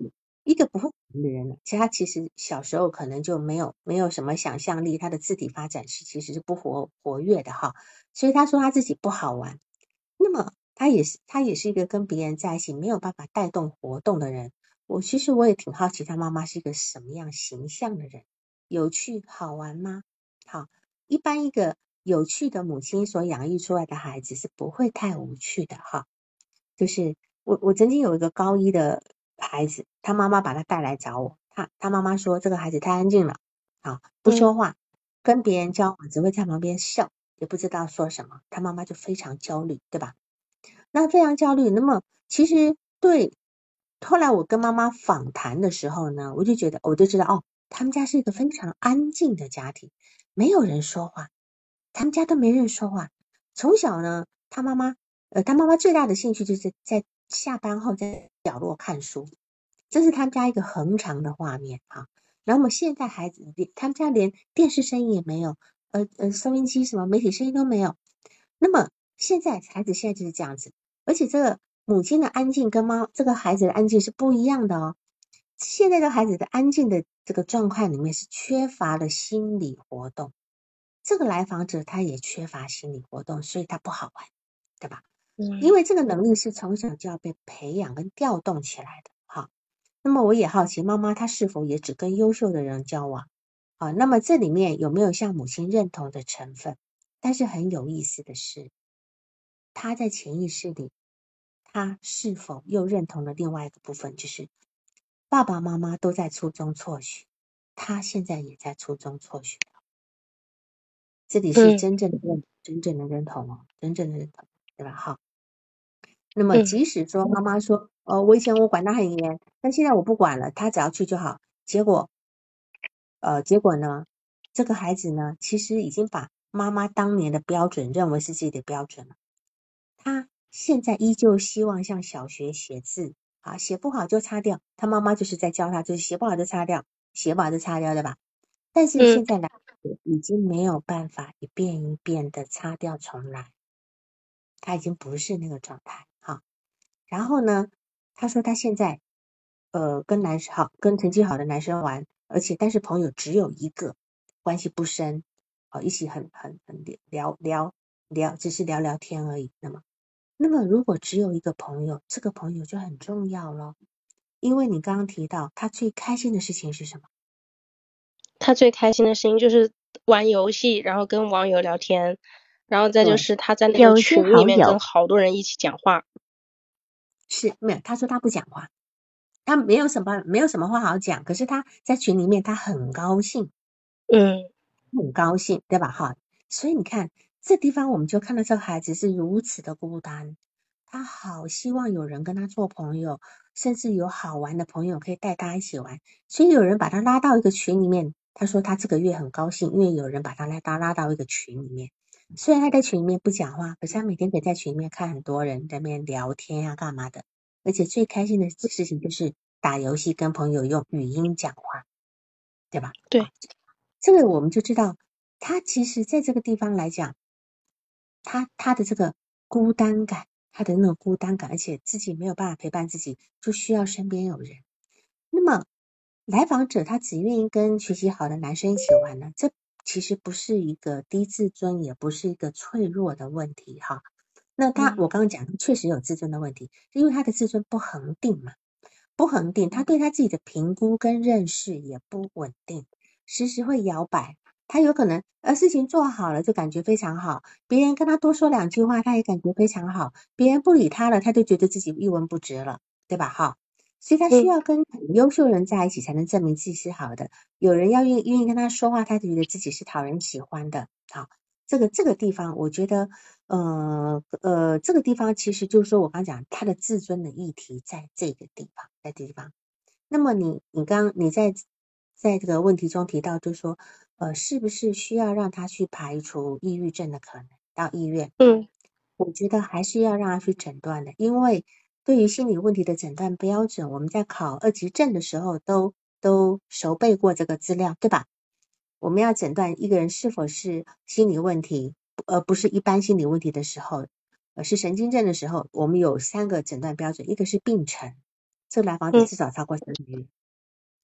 一个不会玩的人，其实他其实小时候可能就没有没有什么想象力，他的肢体发展是其实是不活活跃的哈，所以他说他自己不好玩。那么他也是他也是一个跟别人在一起没有办法带动活动的人。我其实我也挺好奇他妈妈是一个什么样形象的人，有趣好玩吗？好，一般一个有趣的母亲所养育出来的孩子是不会太无趣的哈。就是我我曾经有一个高一的孩子，他妈妈把他带来找我，他他妈妈说这个孩子太安静了，啊，不说话，跟别人交往只会在旁边笑，也不知道说什么，他妈妈就非常焦虑，对吧？那非常焦虑，那么其实对，后来我跟妈妈访谈的时候呢，我就觉得我就知道哦，他们家是一个非常安静的家庭，没有人说话，他们家都没人说话。从小呢，他妈妈呃，他妈妈最大的兴趣就是在下班后在角落看书，这是他们家一个恒常的画面啊。然后我们现在孩子，他们家连电视声音也没有，呃呃，收音机什么媒体声音都没有。那么现在孩子现在就是这样子，而且这个母亲的安静跟妈这个孩子的安静是不一样的哦。现在的孩子的安静的这个状况里面是缺乏了心理活动，这个来访者他也缺乏心理活动，所以他不好玩，对吧？因为这个能力是从小就要被培养跟调动起来的。好，那么我也好奇妈妈她是否也只跟优秀的人交往啊？那么这里面有没有像母亲认同的成分？但是很有意思的是，他在潜意识里，他是否又认同了另外一个部分，就是爸爸妈妈都在初中辍学，他现在也在初中辍学，这里是真正的认，真正的认同哦，真正的认同，对吧？好，那么即使说妈妈说，呃，我以前我管他很严，但现在我不管了，他只要去就好。结果，呃，结果呢，这个孩子呢，其实已经把妈妈当年的标准认为是自己的标准了。他现在依旧希望像小学写字啊，写不好就擦掉，他妈妈就是在教他，就是写不好就擦掉，写不好就擦掉，对吧？但是现在来已经没有办法一遍一遍的擦掉重来，他已经不是那个状态哈。然后呢，他说他现在呃跟男生好，跟成绩好的男生玩，而且但是朋友只有一个，关系不深，哦，一起很很很聊聊聊，只是聊聊天而已。那么，那么如果只有一个朋友，这个朋友就很重要咯，因为你刚刚提到他最开心的事情是什么？ 他最开心的事情就是玩游戏，然后跟网友聊天，然后再就是他在那个群里面跟好多人一起讲话。 是，没有，他说他不讲话，他没有什么没有什么话好讲，可是他在群里面他很高兴， 嗯， 很高兴，对吧？哈，所以你看这地方我们就看到这个孩子是如此的孤单，他好希望有人跟他做朋友，甚至有好玩的朋友可以带他一起玩，所以有人把他拉到一个群里面，他说他这个月很高兴，因为有人把他拉拉拉到一个群里面。虽然他在群里面不讲话，可是他每天可以在群里面看很多人在那边聊天啊，干嘛的。而且最开心的事情就是打游戏，跟朋友用语音讲话，对吧？ 对， 这个我们就知道，他其实在这个地方来讲，他他的这个孤单感，他的那种孤单感，而且自己没有办法陪伴自己，就需要身边有人。那么来访者他只愿意跟学习好的男生一起玩呢，这其实不是一个低自尊，也不是一个脆弱的问题哈。那他我刚刚讲确实有自尊的问题，因为他的自尊不恒定嘛，不恒定，他对他自己的评估跟认识也不稳定，时时会摇摆。他有可能呃事情做好了就感觉非常好，别人跟他多说两句话他也感觉非常好，别人不理他了他就觉得自己一文不值了，对吧？哈，所以他需要跟很优秀人在一起才能证明自己是好的，有人要愿愿意跟他说话，他就觉得自己是讨人喜欢的。好，这个这个地方我觉得呃呃这个地方其实就是说我刚讲他的自尊的议题在这个地方，在这个地方。那么你你刚你在在这个问题中提到，就是说，呃，是不是需要让他去排除抑郁症的可能到医院？ 嗯， 我觉得还是要让他去诊断的，因为对于心理问题的诊断标准，我们在考二级证的时候都都熟背过这个资料，对吧？我们要诊断一个人是否是心理问题，而不是一般心理问题的时候，呃，是神经症的时候，我们有三个诊断标准，一个是病程，这个来访者至少超过三个月，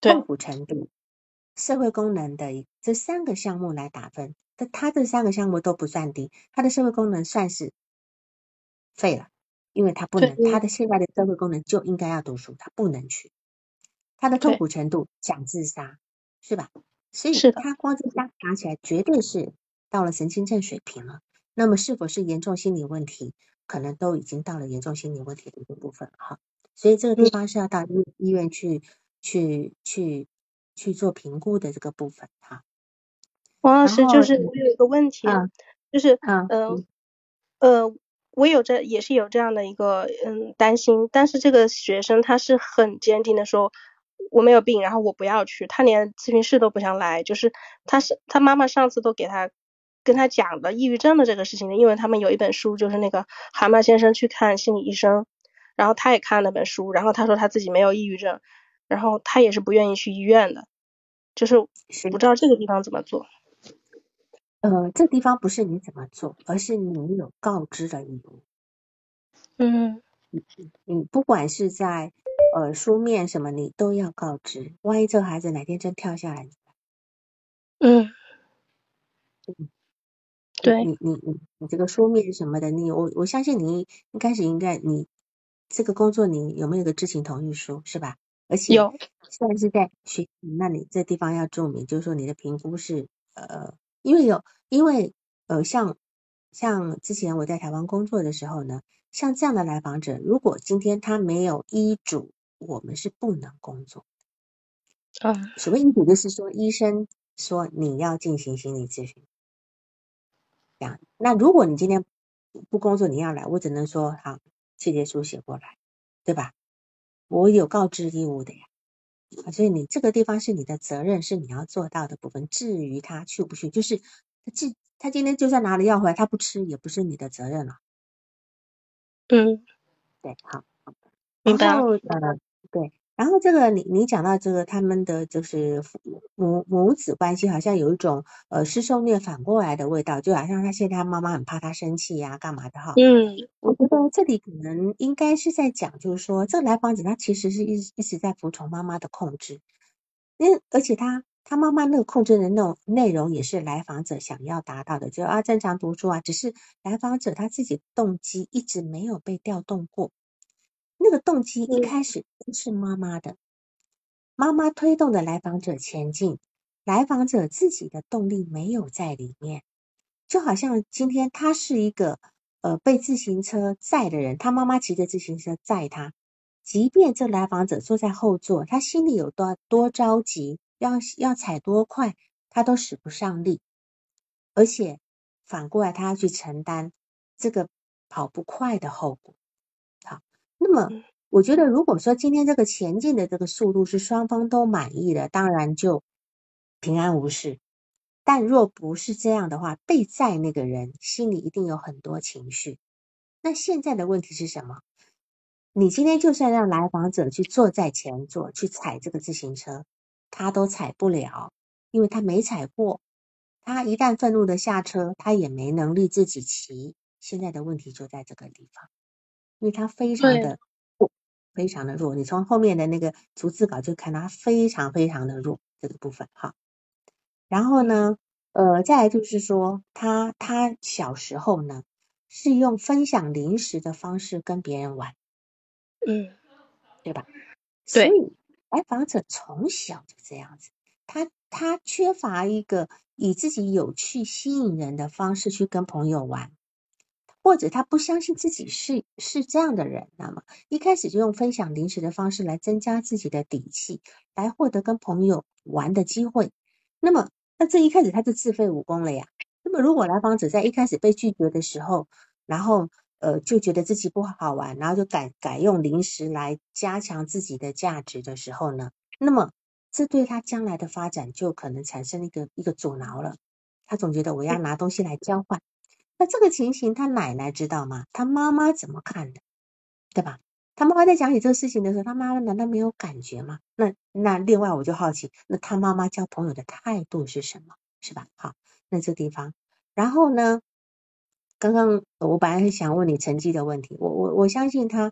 痛苦程度、社会功能的这三个项目来打分，但他这三个项目都不算低，他的社会功能算是废了，因为他不能，他的现在的社会功能就应该要读书，他不能去。他的痛苦程度讲自杀，是吧？所以他光自杀打起来绝对是到了神经症水平了。那么是否是严重心理问题，可能都已经到了严重心理问题的一个部分哈。所以这个地方是要到医医院去、嗯、去去去做评估的这个部分哈。 王老师，就是我有一个问题， 嗯、 就是嗯呃呃，我有这也是有这样的一个嗯担心，但是这个学生他是很坚定的说我没有病，然后我不要去，他连咨询室都不想来，就是他是他妈妈上次都给他跟他讲了抑郁症的这个事情的，因为他们有一本书就是那个蛤蟆先生去看心理医生，然后他也看了那本书，然后他说他自己没有抑郁症，然后他也是不愿意去医院的，就是不知道这个地方怎么做。 呃，这地方不是你怎么做，而是你有告知的义务。 嗯， 你不管是在呃书面什么，你都要告知。万一这个孩子哪天真跳下来， 嗯， 嗯， 对， 你你你你这个书面什么的，你我我相信你一开始应该你这个工作你有没有个知情同意书是吧？而且有， 虽然是在学习，那你这地方要注明，就是说你的评估是呃，因为有因为呃像像之前我在台湾工作的时候呢，像这样的来访者，如果今天他没有医嘱，我们是不能工作。 嗯， 所谓医嘱就是说医生说你要进行心理咨询。这样，那如果你今天不工作，你要来，我只能说好，契约书写过来，对吧？我有告知义务的呀，所以你这个地方是你的责任，是你要做到的部分。至于他去不去，就是他今他今天就算拿了药回来，他不吃也不是你的责任了。 嗯， 对，好， 明白了。 然后呃，对。然后这个你你讲到这个他们的就是母母子关系好像有一种呃师受虐反过来的味道，就好像他现在他妈妈很怕他生气呀、啊、干嘛的哈。 嗯， 我觉得这里可能应该是在讲，就是说这个来访者他其实是一一直在服从妈妈的控制，因为而且他他妈妈那个控制的那种内容也是来访者想要达到的，就啊正常读书啊，只是来访者他自己动机一直没有被调动过。那个动机一开始是妈妈的，妈妈推动的来访者前进，来访者自己的动力没有在里面，就好像今天他是一个呃被自行车载的人，他妈妈骑着自行车载他，即便这来访者坐在后座，他心里有多多着急，要要踩多快，他都使不上力，而且反过来他要去承担这个跑不快的后果。好，那么我觉得如果说今天这个前进的这个速度是双方都满意的，当然就平安无事。但若不是这样的话，被载那个人心里一定有很多情绪。那现在的问题是什么？你今天就算让来访者去坐在前座去踩这个自行车，他都踩不了，因为他没踩过。他一旦愤怒的下车，他也没能力自己骑。现在的问题就在这个地方。因为他非常的弱，非常的弱，你从后面的那个逐字稿就看到他非常非常的弱这个部分哈。然后呢，呃，再来就是说他他小时候呢是用分享零食的方式跟别人玩， 嗯， 对吧？ 对， 所以来访者从小就这样子，他他缺乏一个以自己有趣吸引人的方式去跟朋友玩。或者他不相信自己是是这样的人，那么一开始就用分享零食的方式来增加自己的底气，来获得跟朋友玩的机会。那么，那这一开始他就自废武功了呀。那么，如果来访者在一开始被拒绝的时候，然后呃就觉得自己不好玩，然后就改改用零食来加强自己的价值的时候呢，那么这对他将来的发展就可能产生一个一个阻挠了。他总觉得我要拿东西来交换。那这个情形他奶奶知道吗？他妈妈怎么看的？对吧？他妈妈在讲起这个事情的时候，他妈妈难道没有感觉吗？那那另外我就好奇，那他妈妈交朋友的态度是什么？是吧？好，那这地方，然后呢，刚刚我本来是想问你成绩的问题，我我我相信他，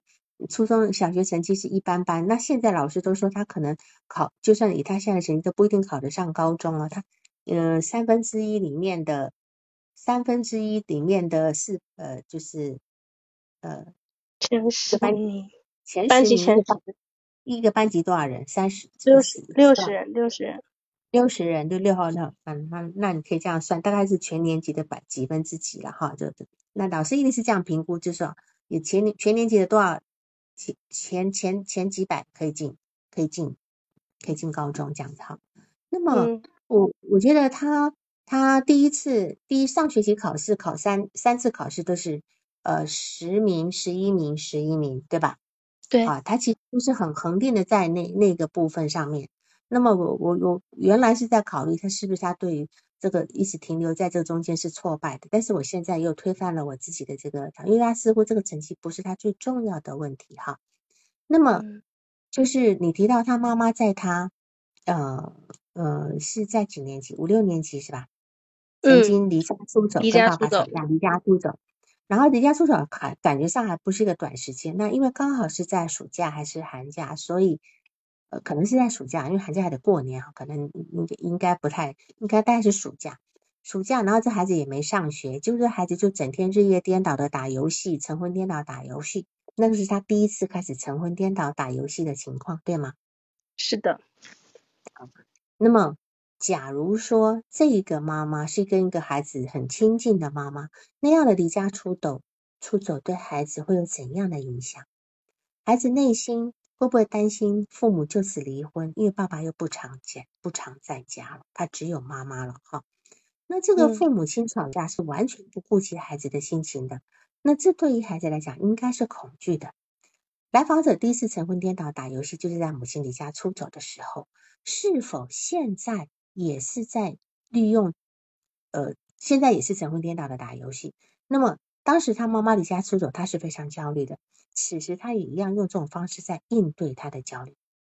初中小学成绩是一般般，那现在老师都说他可能考，就算以他现在的成绩都不一定考得上高中啊，他呃三分之一里面的三分之一里面的是呃就是呃前一个班十名， 前班十名一个班级前十， 一个班级多少人？三十几六十十六十人，六十人。 六十人，就六号六，嗯，那那你可以这样算，大概是全年级的百几分之几了哈，就那老师一定是这样评估，就是说有全年全年级的多少前前前前几百可以进，可以进，可以进高中这样子哈。那么嗯我我觉得他他第一次第一上学期考试考三三次考试都是呃十名十一名十一名对吧？ 对。 啊，他其实都是很恒定的在那那个部分上面。那么我我我原来是在考虑他是不是他对于这个一直停留在这中间是挫败的，但是我现在又推翻了我自己的这个，因为他似乎这个成绩不是他最重要的问题哈。那么嗯就是你提到他妈妈在他呃呃是在几年级？五六年级是吧？曾嗯， 经离家出走， 离跟家出走。 爸爸吵架，离家出走。然后离家出走还感觉上还不是一个短时间，那因为刚好是在暑假还是寒假，所以呃可能是在暑假，因为寒假还得过年啊，可能应该应该不太应该大概是暑假。暑假，然后这孩子也没上学，就是孩子就整天日夜颠倒的打游戏，晨昏颠倒打游戏，那个是他第一次开始晨昏颠倒打游戏的情况，对吗？ 是的。 那么，假如说这个妈妈是跟一个孩子很亲近的妈妈，那样的离家出走，出走对孩子会有怎样的影响？孩子内心会不会担心父母就此离婚？因为爸爸又不常见，不常在家了，他只有妈妈了哈。那这个嗯父母亲吵架是完全不顾及孩子的心情的，那这对于孩子来讲应该是恐惧的。来访者第一次晨昏颠倒打游戏，就是在母亲离家出走的时候，是否现在也是在利用？呃，现在也是晨昏颠倒的打游戏。那么当时他妈妈离家出走，他是非常焦虑的。此时他也一样用这种方式在应对他的焦虑。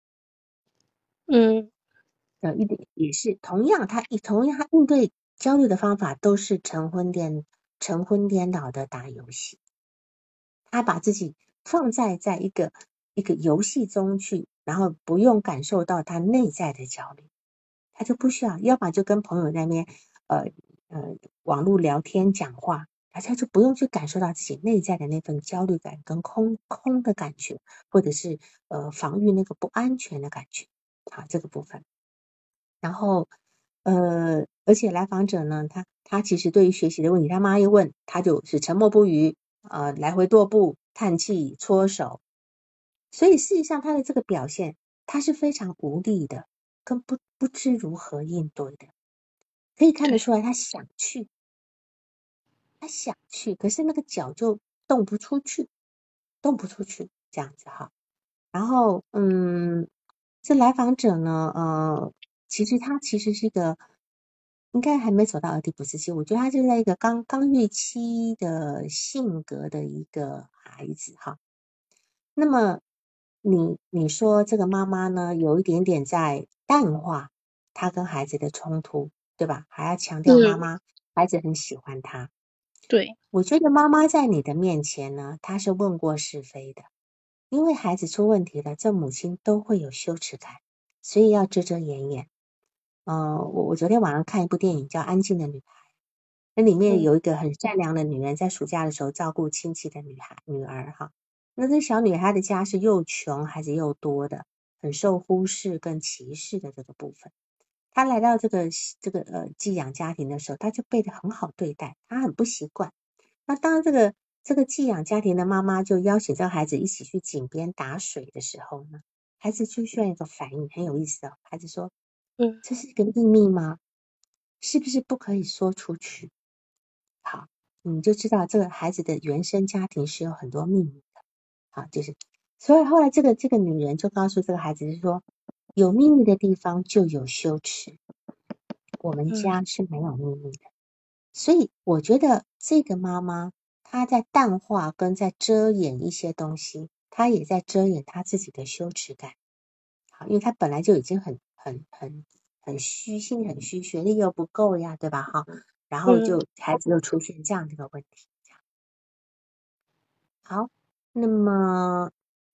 嗯呃，一点也是同样，他同样他应对焦虑的方法都是晨昏颠晨昏颠倒的打游戏。他把自己放在在一个一个游戏中去，然后不用感受到他内在的焦虑，他就不需要，要么就跟朋友那边呃呃网络聊天讲话，大家就不用去感受到自己内在的那份焦虑感跟空空的感觉，或者是呃防御那个不安全的感觉，好，这个部分。然后呃，而且来访者呢，他他其实对于学习的问题，他妈一问，他就是沉默不语，呃，来回踱步、叹气、搓手，所以事实上他的这个表现，他是非常无力的，跟不不知如何应对的，可以看得对。 出来他想去，他想去，可是那个脚就动不出去，动不出去，这样子哈。然后，嗯，这来访者呢，呃，其实他其实是一个，应该还没走到耳蒂普斯期，我觉得他是在一个刚刚预期的性格的一个孩子哈。那么，你你说这个妈妈呢，有一点点在淡化他跟孩子的冲突，对吧？还要强调妈嗯妈，孩子很喜欢他。 对。 我觉得妈妈在你的面前呢，她是问过是非的。因为孩子出问题了，这母亲都会有羞耻感，所以要遮遮掩掩。呃，我我昨天晚上看一部电影叫《安静的女孩》，那里面嗯有一个很善良的女人，在暑假的时候照顾亲戚的女孩女儿哈。那这小女孩的家是又穷孩子又多的，很受忽视跟歧视的这个部分。她来到这个这个呃寄养家庭的时候，她就被很好对待，她很不习惯。那当这个这个寄养家庭的妈妈就邀请这个孩子一起去井边打水的时候呢，孩子就需要一个反应，很有意思哦。孩子说： 嗯 “这是一个秘密吗？是不是不可以说出去？”好，你就知道这个孩子的原生家庭是有很多秘密的。好，就是，所以后来这个这个女人就告诉这个孩子是说，有秘密的地方就有羞耻，我们嗯家是没有秘密的。所以我觉得这个妈妈她在淡化跟在遮掩一些东西，她也在遮掩她自己的羞耻感。好，因为她本来就已经很很很很虚，心很虚，学历又不够呀，对吧？哈，然后嗯就孩子又出现这样的一个问题。好，那么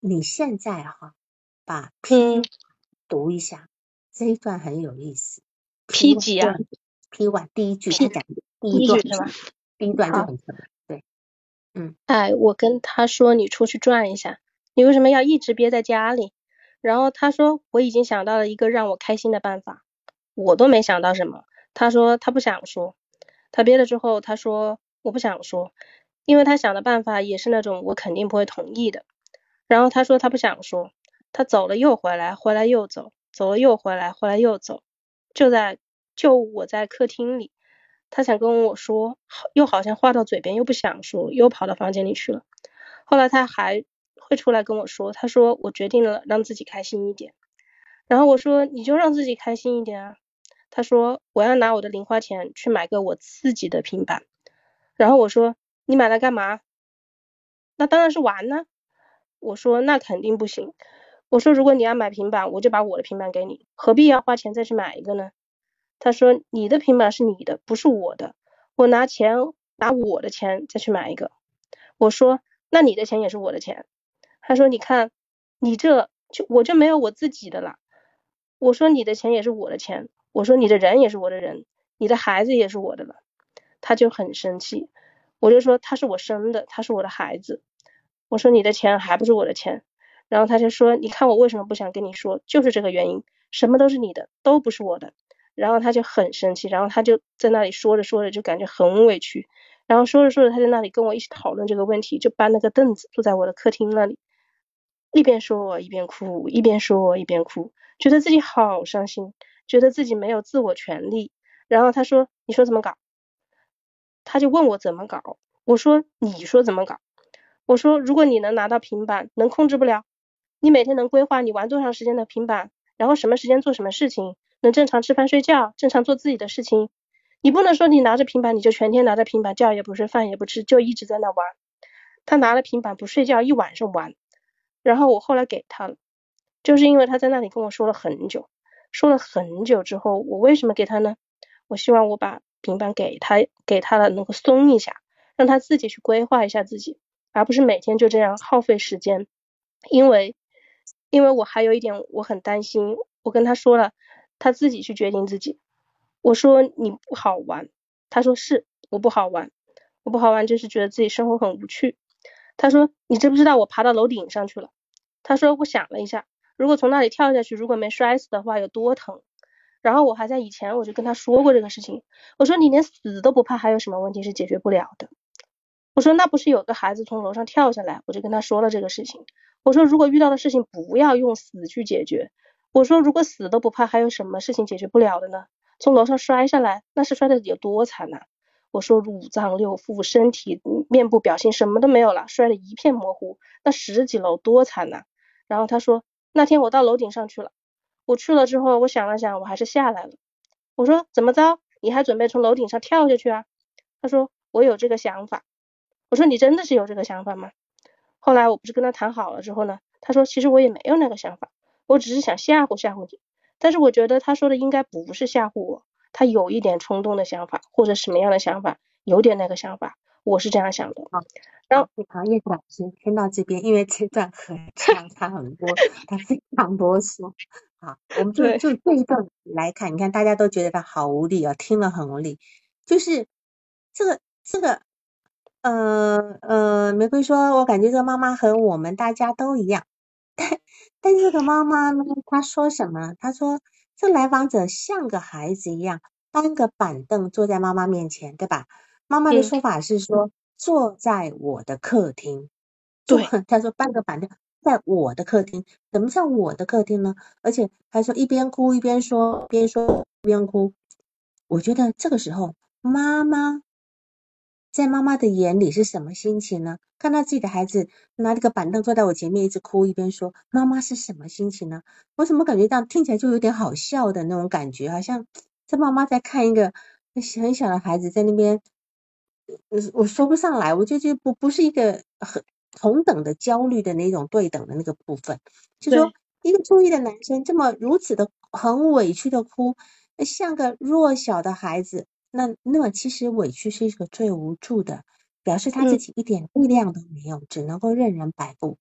你现在哈把 P 嗯读一下，这一段很有意思。 ，P 几啊 P one 第一句他 ？P 讲的第第一段， 一句是吧？ 第一段就好， 很特别。对，嗯， 哎，我跟他说你出去转一下，你为什么要一直憋在家里？然后他说我已经想到了一个让我开心的办法，我都没想到什么。他说他不想说，他憋了之后他说我不想说，因为他想的办法也是那种我肯定不会同意的。然后他说他不想说，他走了又回来，回来又走，走了又回来，回来又走，就在就我在客厅里，他想跟我说，又好像话到嘴边又不想说，又跑到房间里去了。后来他还会出来跟我说，他说我决定了让自己开心一点。然后我说你就让自己开心一点啊。他说我要拿我的零花钱去买个我自己的平板。然后我说你买来干嘛？那当然是玩呢。我说那肯定不行。我说如果你要买平板，我就把我的平板给你，何必要花钱再去买一个呢？他说你的平板是你的，不是我的，我拿钱拿我的钱再去买一个。我说那你的钱也是我的钱。他说你看你这就我就没有我自己的了。我说你的钱也是我的钱，我说你的人也是我的人，你的孩子也是我的了。他就很生气，我就说他是我生的，他是我的孩子。我说你的钱还不是我的钱。然后他就说你看我为什么不想跟你说，就是这个原因，什么都是你的，都不是我的。然后他就很生气，然后他就在那里说着说着就感觉很委屈，然后说着说着他在那里跟我一起讨论这个问题，就搬了个凳子坐在我的客厅那里，一边说我一边哭，一边说我一边哭，觉得自己好伤心，觉得自己没有自我权利。然后他说你说怎么搞？他就问我怎么搞，我说你说怎么搞？我说如果你能拿到平板，能控制不了？你每天能规划你玩多长时间的平板，然后什么时间做什么事情，能正常吃饭睡觉，正常做自己的事情。你不能说你拿着平板你就全天拿着平板，觉也不睡，饭也不吃，就一直在那玩。他拿了平板不睡觉，一晚上玩。然后我后来给他了，就是因为他在那里跟我说了很久，说了很久之后，我为什么给他呢？我希望我把平板给他，给他了能够松一下，让他自己去规划一下自己，而不是每天就这样耗费时间。因为因为我还有一点我很担心，我跟他说了，他自己去决定自己。我说你不好玩，他说是我不好玩，我不好玩就是觉得自己生活很无趣。他说你知不知道我爬到楼顶上去了？他说我想了一下，如果从那里跳下去，如果没摔死的话有多疼。然后我还在以前我就跟他说过这个事情，我说你连死都不怕，还有什么问题是解决不了的？我说那不是有个孩子从楼上跳下来，我就跟他说了这个事情。我说如果遇到的事情不要用死去解决。我说如果死都不怕，还有什么事情解决不了的呢？从楼上摔下来，那是摔的有多惨呐、啊？我说五脏六腑、身体、面部表情什么都没有了，摔得一片模糊，那十几楼多惨呐、啊！然后他说那天我到楼顶上去了，我去了之后，我想了想，我还是下来了。我说怎么着？你还准备从楼顶上跳下去啊？他说我有这个想法。我说你真的是有这个想法吗？后来我不是跟他谈好了之后呢，他说其实我也没有那个想法，我只是想吓唬吓唬你。但是我觉得他说的应该不是吓唬我，他有一点冲动的想法，或者什么样的想法，有点那个想法，我是这样想的。 好， 然后好，叶子老师听到这边，因为这段很长，他很多，他非常啰嗦。好，我们就对， 就这一段来看，你看大家都觉得他好无力哦，听了很无力。就是这个这个，呃呃，玫瑰说，我感觉这个妈妈和我们大家都一样，但但这个妈妈呢，她说什么？她说这来访者像个孩子一样，搬个板凳坐在妈妈面前，对吧？妈妈的嗯， 说法是说，坐在我的客厅，坐， 对， 他说搬个板凳在我的客厅，什么叫我的客厅呢？而且还说一边哭一边说，边说一边哭。我觉得这个时候，妈妈在妈妈的眼里是什么心情呢？看到自己的孩子拿了个板凳坐在我前面，一直哭一边说，妈妈是什么心情呢？我怎么感觉到听起来就有点好笑的那种感觉，好像这妈妈在看一个很小的孩子在那边，我说不上来，我就觉得不不是一个很同等的焦虑的那种对等的那个部分，就说对， 一个初一的男生这么如此的很委屈的哭，像个弱小的孩子。那那么其实委屈是一个最无助的，表示他自嗯， 己一点力量都没有，只能够任人摆布。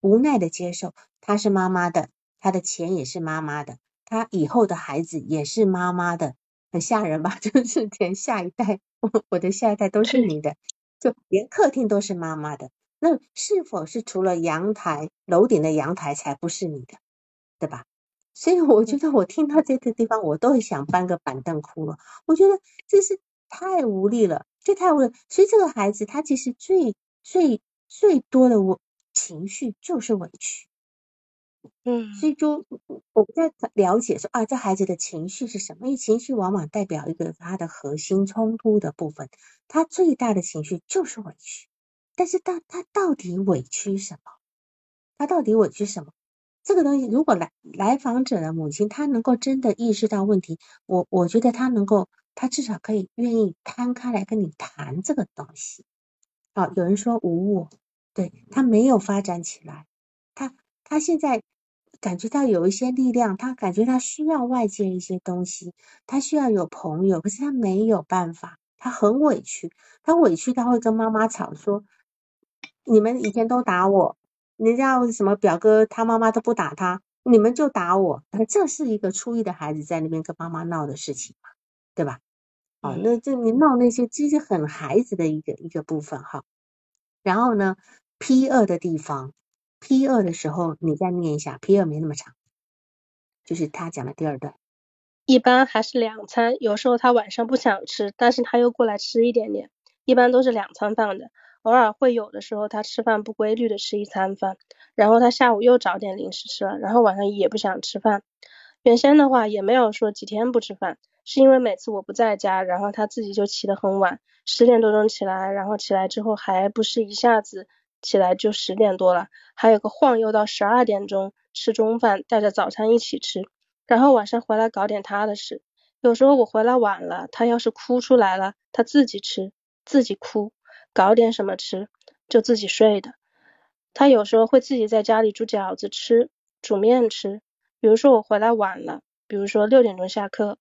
无奈的接受，他是妈妈的，他的钱也是妈妈的，他以后的孩子也是妈妈的，很吓人吧？就是连下一代，我我的下一代都是你的，就连客厅都是妈妈的。那是否是除了阳台楼顶的阳台才不是你的，对吧？所以我觉得我听到这个地方我都会想搬个板凳哭了，我觉得这是太无力了，这太无力了。所以这个孩子他其实最最最多的我情绪就是委屈。 嗯， 所以就我不在了解说啊，这孩子的情绪是什么？因为情绪往往代表一个他的核心冲突的部分，他最大的情绪就是委屈。但是他他到底委屈什么？他到底委屈什么？这个东西，如果来来访者的母亲，她能够真的意识到问题，我我觉得她能够，她至少可以愿意摊开来跟你谈这个东西。啊，有人说无我，对，他没有发展起来，他他现在感觉到有一些力量，他感觉他需要外界一些东西，他需要有朋友，可是他没有办法，他很委屈，他委屈他会跟妈妈吵说，你们以前都打我，人家什么表哥他妈妈都不打他，你们就打我，这是一个初一的孩子在那边跟妈妈闹的事情嘛，对吧？哦，那这你闹那些其实很孩子的一个一个部分哈。然后呢 P 二的地方 P 二的时候你再念一下 P 二没那么长，就是他讲的第二段。 一般还是两餐，有时候他晚上不想吃，但是他又过来吃一点点，一般都是两餐饭的。偶尔会有的时候他吃饭不规律的吃一餐饭，然后他下午又找点零食吃了，然后晚上也不想吃饭。原先的话也没有说几天不吃饭，是因为每次我不在家，然后他自己就起得很晚，十点多钟起来，然后起来之后还不是一下子起来就十点多了，还有个晃悠到十二点钟吃中饭，带着早餐一起吃。然后晚上回来搞点他的事，有时候我回来晚了，他要是哭出来了，他自己吃，自己哭，搞点什么吃，就自己睡的。他有时候会自己在家里煮饺子吃，煮面吃。比如说我回来晚了，比如说六点钟下课，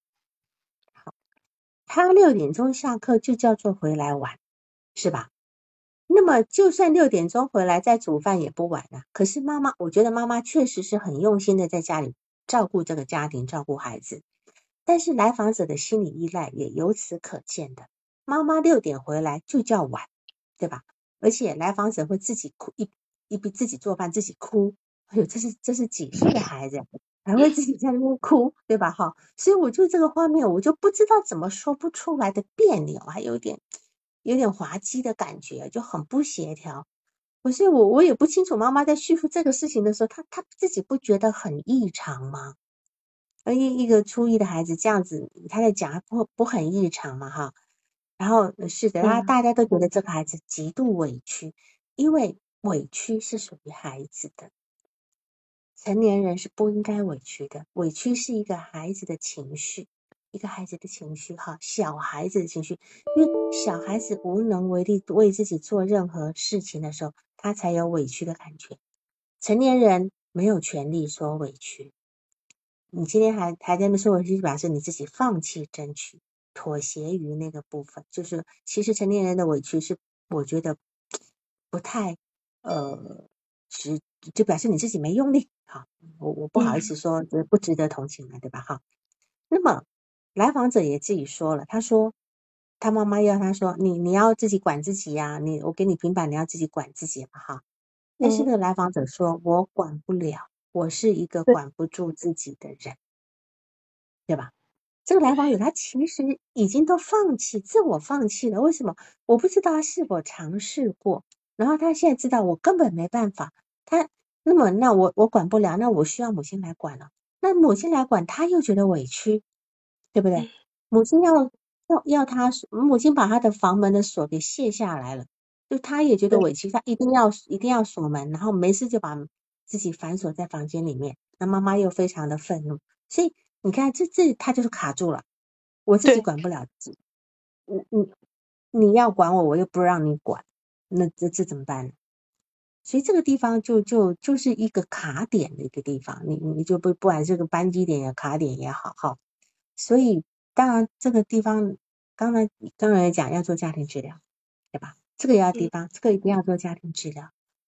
他六点钟下课就叫做回来晚，是吧？那么就算六点钟回来再煮饭也不晚啊。可是妈妈，我觉得妈妈确实是很用心的在家里照顾这个家庭，照顾孩子。但是来访者的心理依赖也由此可见的。妈妈六点回来就叫晚，对吧？而且来访者会自己哭，一一边自己做饭自己哭。哎呦，这是这是几岁的孩子，还会自己在那边哭，对吧？哈，所以我就这个画面，我就不知道怎么说不出来的别扭，还有点有点滑稽的感觉，就很不协调。可是我我也不清楚，妈妈在叙述这个事情的时候，她她自己不觉得很异常吗？而一一个初一的孩子这样子，他在讲不不很异常嘛哈。然后是的，他大家都觉得这个孩子极度委屈，因为委屈是属于孩子的，成年人是不应该委屈的。委屈是一个孩子的情绪，一个孩子的情绪哈，小孩子的情绪，因为小孩子无能为力为自己做任何事情的时候，他才有委屈的感觉。成年人没有权利说委屈。你今天还还在那说委屈，表示你自己放弃争取，妥协于那个部分。就是其实成年人的委屈是，我觉得不太呃，值，就表示你自己没用力。好，我我不好意思说，这不值得同情了，对吧？哈，那么来访者也自己说了，他说他妈妈要他说你你要自己管自己呀、啊，你我给你平板，你要自己管自己嘛，哈。但是那个来访者说，我管不了。我是一个管不住自己的人，对吧？这个来访者他其实已经都放弃，自我放弃了。为什么？我不知道他是否尝试过。然后他现在知道我根本没办法，他那么那我我管不了，那我需要母亲来管了。那母亲来管，他又觉得委屈，对不对？母亲要要要他，母亲把他的房门的锁给卸下来了，就他也觉得委屈，他一定要一定要锁门，然后没事就把自己反锁在房间里面。那妈妈又非常的愤怒，所以你看这这他就是卡住了，我自己管不了自己，你你你要管我，我又不让你管，那这这怎么办呢？所以这个地方就就就是一个卡点的一个地方，你你就不不管这个扳机点也卡点也好哈。所以当然这个地方刚才刚才也讲要做家庭治疗，对吧？这个也要地方，这个一定要做家庭治疗。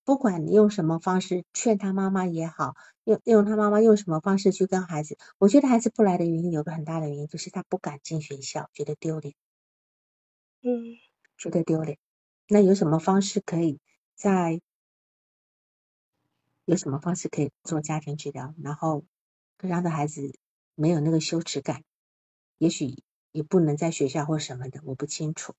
不管你用什么方式劝他妈妈也好，用用他妈妈用什么方式去跟孩子，我觉得孩子不来的原因有个很大的原因就是他不敢进学校，觉得丢脸， 嗯觉得丢脸。那有什么方式可以在有什么方式可以做家庭治疗，然后让的孩子没有那个羞耻感？也许也不能在学校或什么的，我不清楚。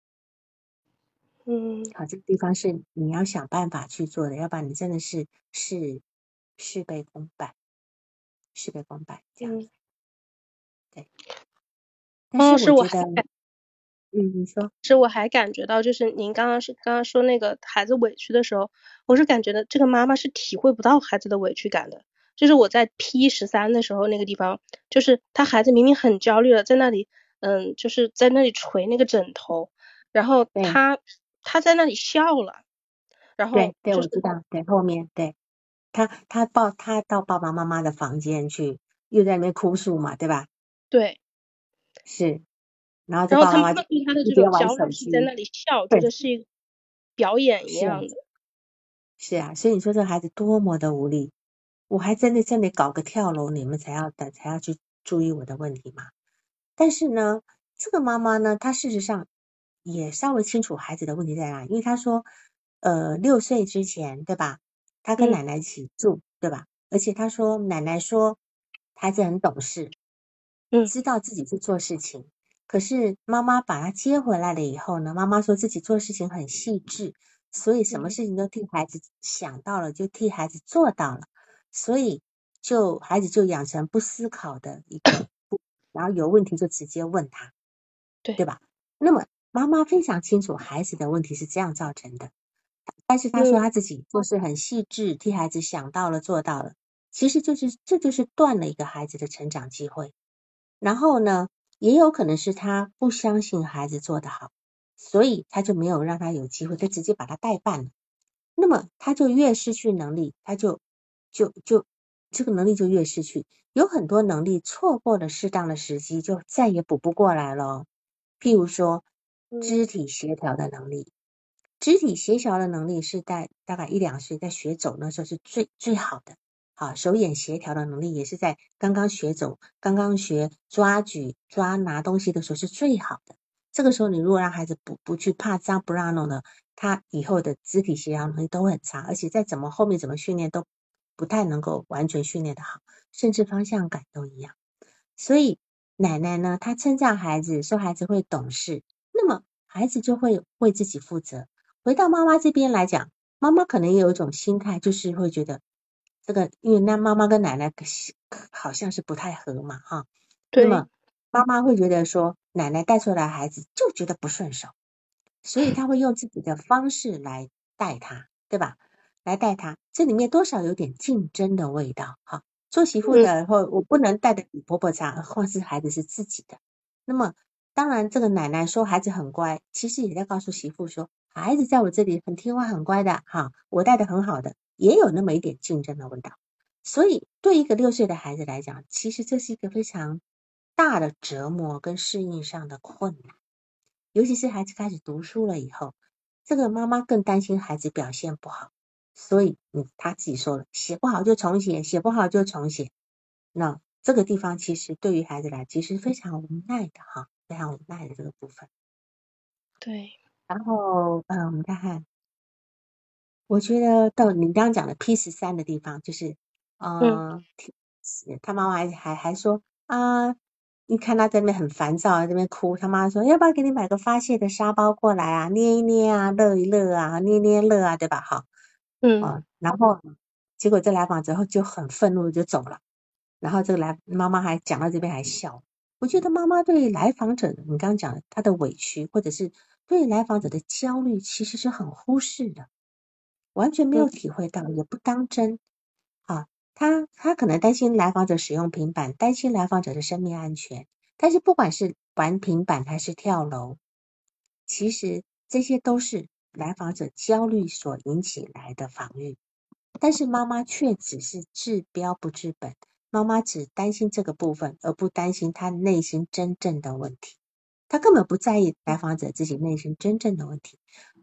嗯好，这个地方是你要想办法去做的，要不然你真的是事事倍功半，事倍功半这样子。 嗯。 对，但方老师，我还是我觉得，嗯，你说， 是我还感觉到，就是您刚刚是刚刚说那个孩子委屈的时候，我是感觉的这个妈妈是体会不到孩子的委屈感的。就是我在 P 十三的时候那个地方，就是他孩子明明很焦虑了，在那里，嗯，就是在那里捶那个枕头，然后对他他在那里笑了，然后对对， 就是我知道，对，后面对他他抱他到爸爸妈妈的房间去，又在那边哭诉嘛，对吧？ 对， 是，然后这然后他妈爸爸妈妈就妈对他的一边玩这种焦虑手机， 是在那里笑，觉对， 得是一个表演一是啊样的。 是啊，所以你说这个孩子多么的无力，我还真的真得搞个跳楼，你们才要的才要去注意我的问题嘛。但是呢，这个妈妈呢，她事实上也稍微清楚孩子的问题在哪里，因为她说，呃，六岁之前，对吧？她跟嗯奶奶一起住，对吧？而且她说，奶奶说孩子很懂事， 嗯知道自己去做事情。可是妈妈把他接回来了以后呢，妈妈说自己做事情很细致，所以什么嗯事情都替孩子想到了，就替孩子做到了，所以就孩子就养成不思考的一个，然后有问题就直接问他， 对， 对吧？那么妈妈非常清楚孩子的问题是这样造成的，但是她说嗯她自己做事很细致，替孩子想到了做到了，其实就是这就是断了一个孩子的成长机会。然后呢，也有可能是他不相信孩子做得好，所以他就没有让他有机会，他直接把他代办了。那么他就越失去能力，他就就就这个能力就越失去。有很多能力错过了适当的时机，就再也补不过来了哦。譬如说，肢嗯体协调的能力，肢体协调的能力是在大概一两岁在学走那时候是最最好的。好，手眼协调的能力也是在刚刚学走、刚刚学抓举、抓拿东西的时候是最好的。这个时候，你如果让孩子不不去怕脏不让弄呢，他以后的肢体协调能力都会很差，而且再怎么后面怎么训练都不太能够完全训练的好，甚至方向感都一样。所以奶奶呢，她称赞孩子，说孩子会懂事，那么孩子就会为自己负责。回到妈妈这边来讲，妈妈可能也有一种心态，就是会觉得这个，因为那妈妈跟奶奶可是好像是不太合嘛，哈。那对， 么妈妈会觉得说，奶奶带出来的孩子就觉得不顺手，所以他会用自己的方式来带他，对吧？来带他，这里面多少有点竞争的味道，哈。做媳妇嗯的或我不能带的比婆婆差，何况是孩子是自己的。那么当然，这个奶奶说孩子很乖，其实也在告诉媳妇说，孩子在我这里很听话、很乖的，哈，我带的很好的，也有那么一点竞争的味道。所以，对一个六岁的孩子来讲，其实这是一个非常大的折磨跟适应上的困难。尤其是孩子开始读书了以后，这个妈妈更担心孩子表现不好，所以嗯，他自己说了，写不好就重写，写不好就重写。那这个地方其实对于孩子来，其实非常无奈的哈，非常无奈的这个部分。 对， 然后，嗯，我们看看，我觉得到你刚刚讲的 P 十三的地方，就是， 嗯呃，他妈妈还还还说啊，你看他在那边很烦躁，在那边哭，他妈说要不要给你买个发泄的沙包过来啊，捏一捏啊，乐一乐啊，捏捏乐啊，对吧？好， 嗯哦，然后结果这来访之后就很愤怒就走了，然后这个来妈妈还讲到这边还笑。我觉得妈妈对来访者的，你刚刚讲的他的委屈，或者是对来访者的焦虑，其实是很忽视的。完全没嗯有体会到，也不当真。啊，他他可能担心来访者使用平板，担心来访者的生命安全。但是不管是玩平板还是跳楼，其实这些都是来访者焦虑所引起来的防御。但是妈妈却只是治标不治本，妈妈只担心这个部分，而不担心他内心真正的问题。他根本不在意来访者自己内心真正的问题。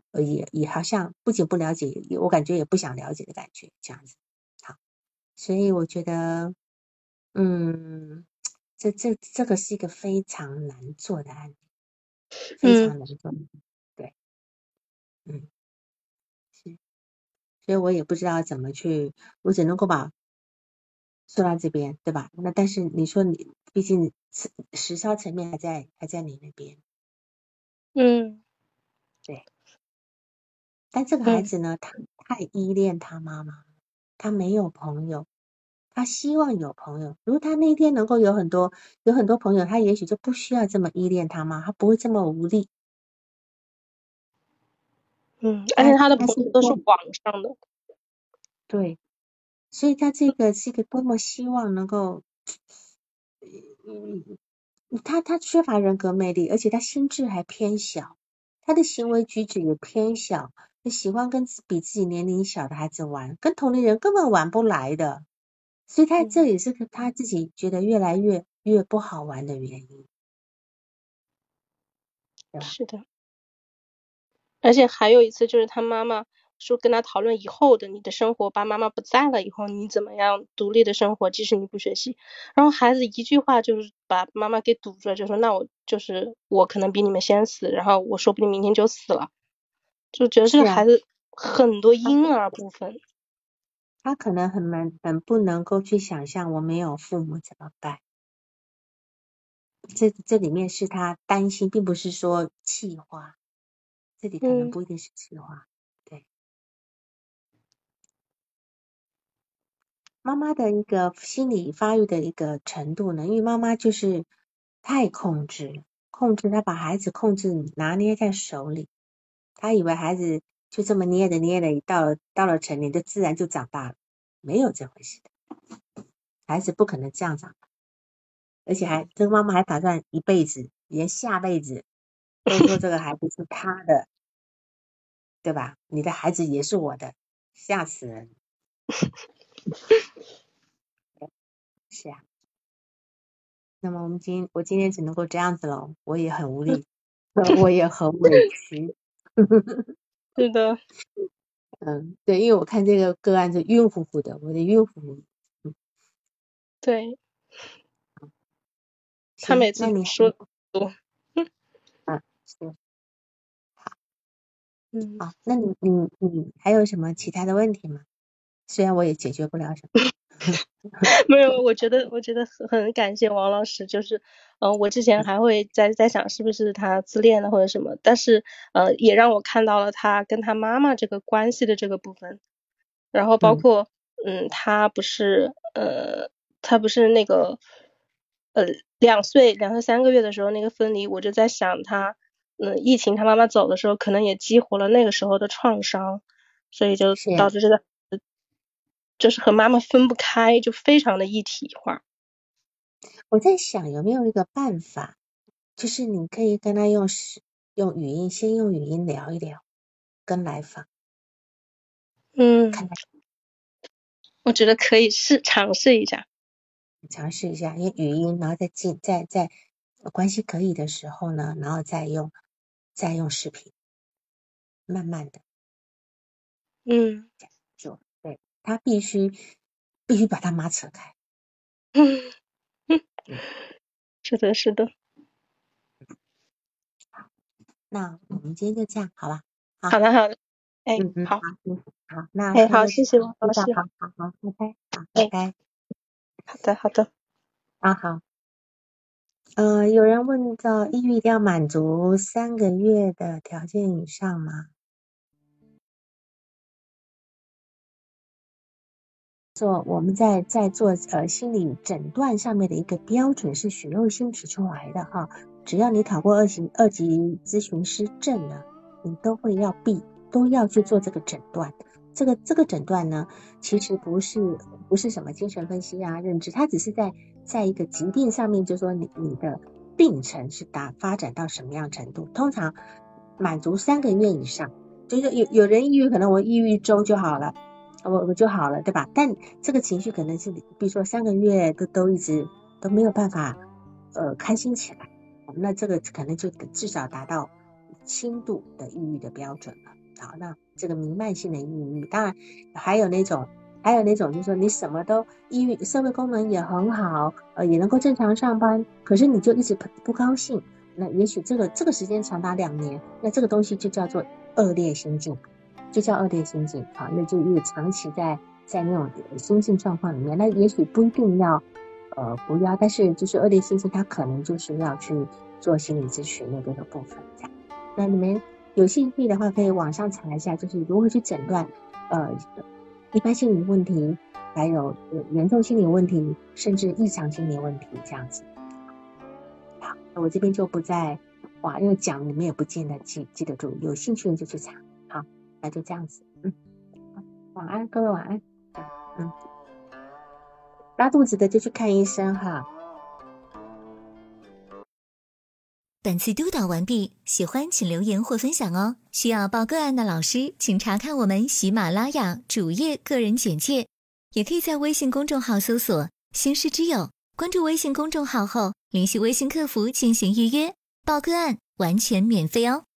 呃也也好像不仅不了解，也我感觉也不想了解的感觉，这样子。好，所以我觉得，嗯，这这这个是一个非常难做的案例，非嗯常难做的，对，嗯，是，所以我也不知道怎么去，我只能够把说到这边，对吧？那但是你说你，毕竟实实操层面还在还在你那边， 嗯对。但这个孩嗯子呢，他太依恋他妈妈，他没有朋友，他希望有朋友。如果他那天能够有很多有很多朋友，他也许就不需要这么依恋他妈，他不会这么无力。 嗯，而且他他的他是多朋友都是网上的。 对，所以他这个是一个多么希望能够，嗯，他他缺乏人格魅力，而且他心智还偏小，他的行为举止也偏小，他喜欢跟自比自己年龄小的孩子玩，跟同龄人根本玩不来的，所以他这嗯， 也是他自己觉得越来越越不好玩的原因，对吧？ 是的。而且还有一次就是他妈妈说跟他讨论以后的你的生活，爸妈妈不在了以后你怎么样独立的生活，即使你不学习。然后孩子一句话就是把妈妈给堵住了，就说那我就是我可能比你们先死，然后我说不定明天就死了。就觉得这是啊， 个孩子很多他婴儿部分。 他可能很难很不能够去想象我没有父母怎么办。这这里面是他担心，并不是说气话，这里可能嗯不一定是气话。对，妈妈的一个心理发育的一个程度呢，因为妈妈就是太控制，控制他把孩子控制拿捏在手里，他以为孩子就这么捏着捏着，到了到了成年就自然就长大了，没有这回事的，孩子不可能这样长大，而且还这个妈妈还打算一辈子，连下辈子都说这个孩子是他的，对吧？你的孩子也是我的，吓死人！是啊，那么我们今我今天只能够这样子了，我也很无力，我也很委屈。 是的。 嗯，对，因为我看这个个案是晕乎乎的，我的晕乎乎。嗯， 对，他行， 每次那你还说多。 啊是嗯， 好，那你你你还有什么其他的问题吗？虽然我也解决不了什么。 没有，我觉得我觉得很很感谢王老师，就是，嗯、呃我之前还会在在想是不是他自恋了或者什么，但是呃也让我看到了他跟他妈妈这个关系的这个部分，然后包嗯， 括嗯他不是呃他不是那个呃两岁两岁三个月的时候那个分离，我就在想他嗯疫情他妈妈走的时候，可能也激活了那个时候的创伤，所以就是呀， 导致这个就是和妈妈分不开，就非常的一体化。 我在想有没有一个办法，就是你可以跟他用是用语音，先用语音聊一聊，跟来访，看嗯， 他我觉得可以试尝试一下。 尝试一下，用语音，然后再进在在关系可以的时候呢，然后再用再用视频，慢慢的嗯做。对，他必须必须把他妈扯开。 嗯嗯， 嗯， 是的，是的。 那我们今天就这样，好吧？好， 好的，好的。哎， 嗯嗯，好， 好。 嗯，好，那哎，好， 现在谢谢王知道， 老师。 好好好，拜拜，好，拜哎， 拜， 好的，好的。 啊好。呃，有人问到，抑郁一定要满足三个月的条件以上吗？做我们在在做呃心理诊断上面的一个标准是许佑新提出来的哈，只要你考过二级二级咨询师证呢，你都会要必都要去做这个诊断。这个这个诊断呢，其实不是不是什么精神分析啊、认知，它只是在在一个疾病上面，就说你你的病程是达发展到什么样程度，通常满足三个月以上，就是有有人抑郁，可能我抑郁一周就好了。我我就好了，对吧？但这个情绪可能是，比如说三个月都都一直都没有办法，呃，开心起来，那这个可能就至少达到轻度的抑郁的标准了。 好，那这个弥漫性的抑郁，当然还有那种还有那种就是说你什么都抑郁，社会功能也很好，呃，也能够正常上班，可是你就一直不不高兴，那也许这个这个时间长达两年，那这个东西就叫做恶劣心境，就叫恶劣心境，好，那就因为长期在在那种心境状况里面，那也许不一定要呃不要，但是就是恶劣心境，它可能就是要去做心理咨询的这个部分这样。那你们有兴趣的话，可以网上查一下，就是如何去诊断呃一般心理问题，还有严重心理问题，甚至异常心理问题这样子。好，我这边就不再哇，因为讲你们也不见得记记得住，有兴趣的就去查。好，那就这样子，嗯，晚安，各位晚安，嗯，拉肚子的就去看医生哈。 本次督导完毕，喜欢请留言或分享哦。需要报个案的老师，请查看我们喜马拉雅主页个人简介，也可以在微信公众号搜索星师之友，关注微信公众号后，联系微信客服进行预约，报个案完全免费哦。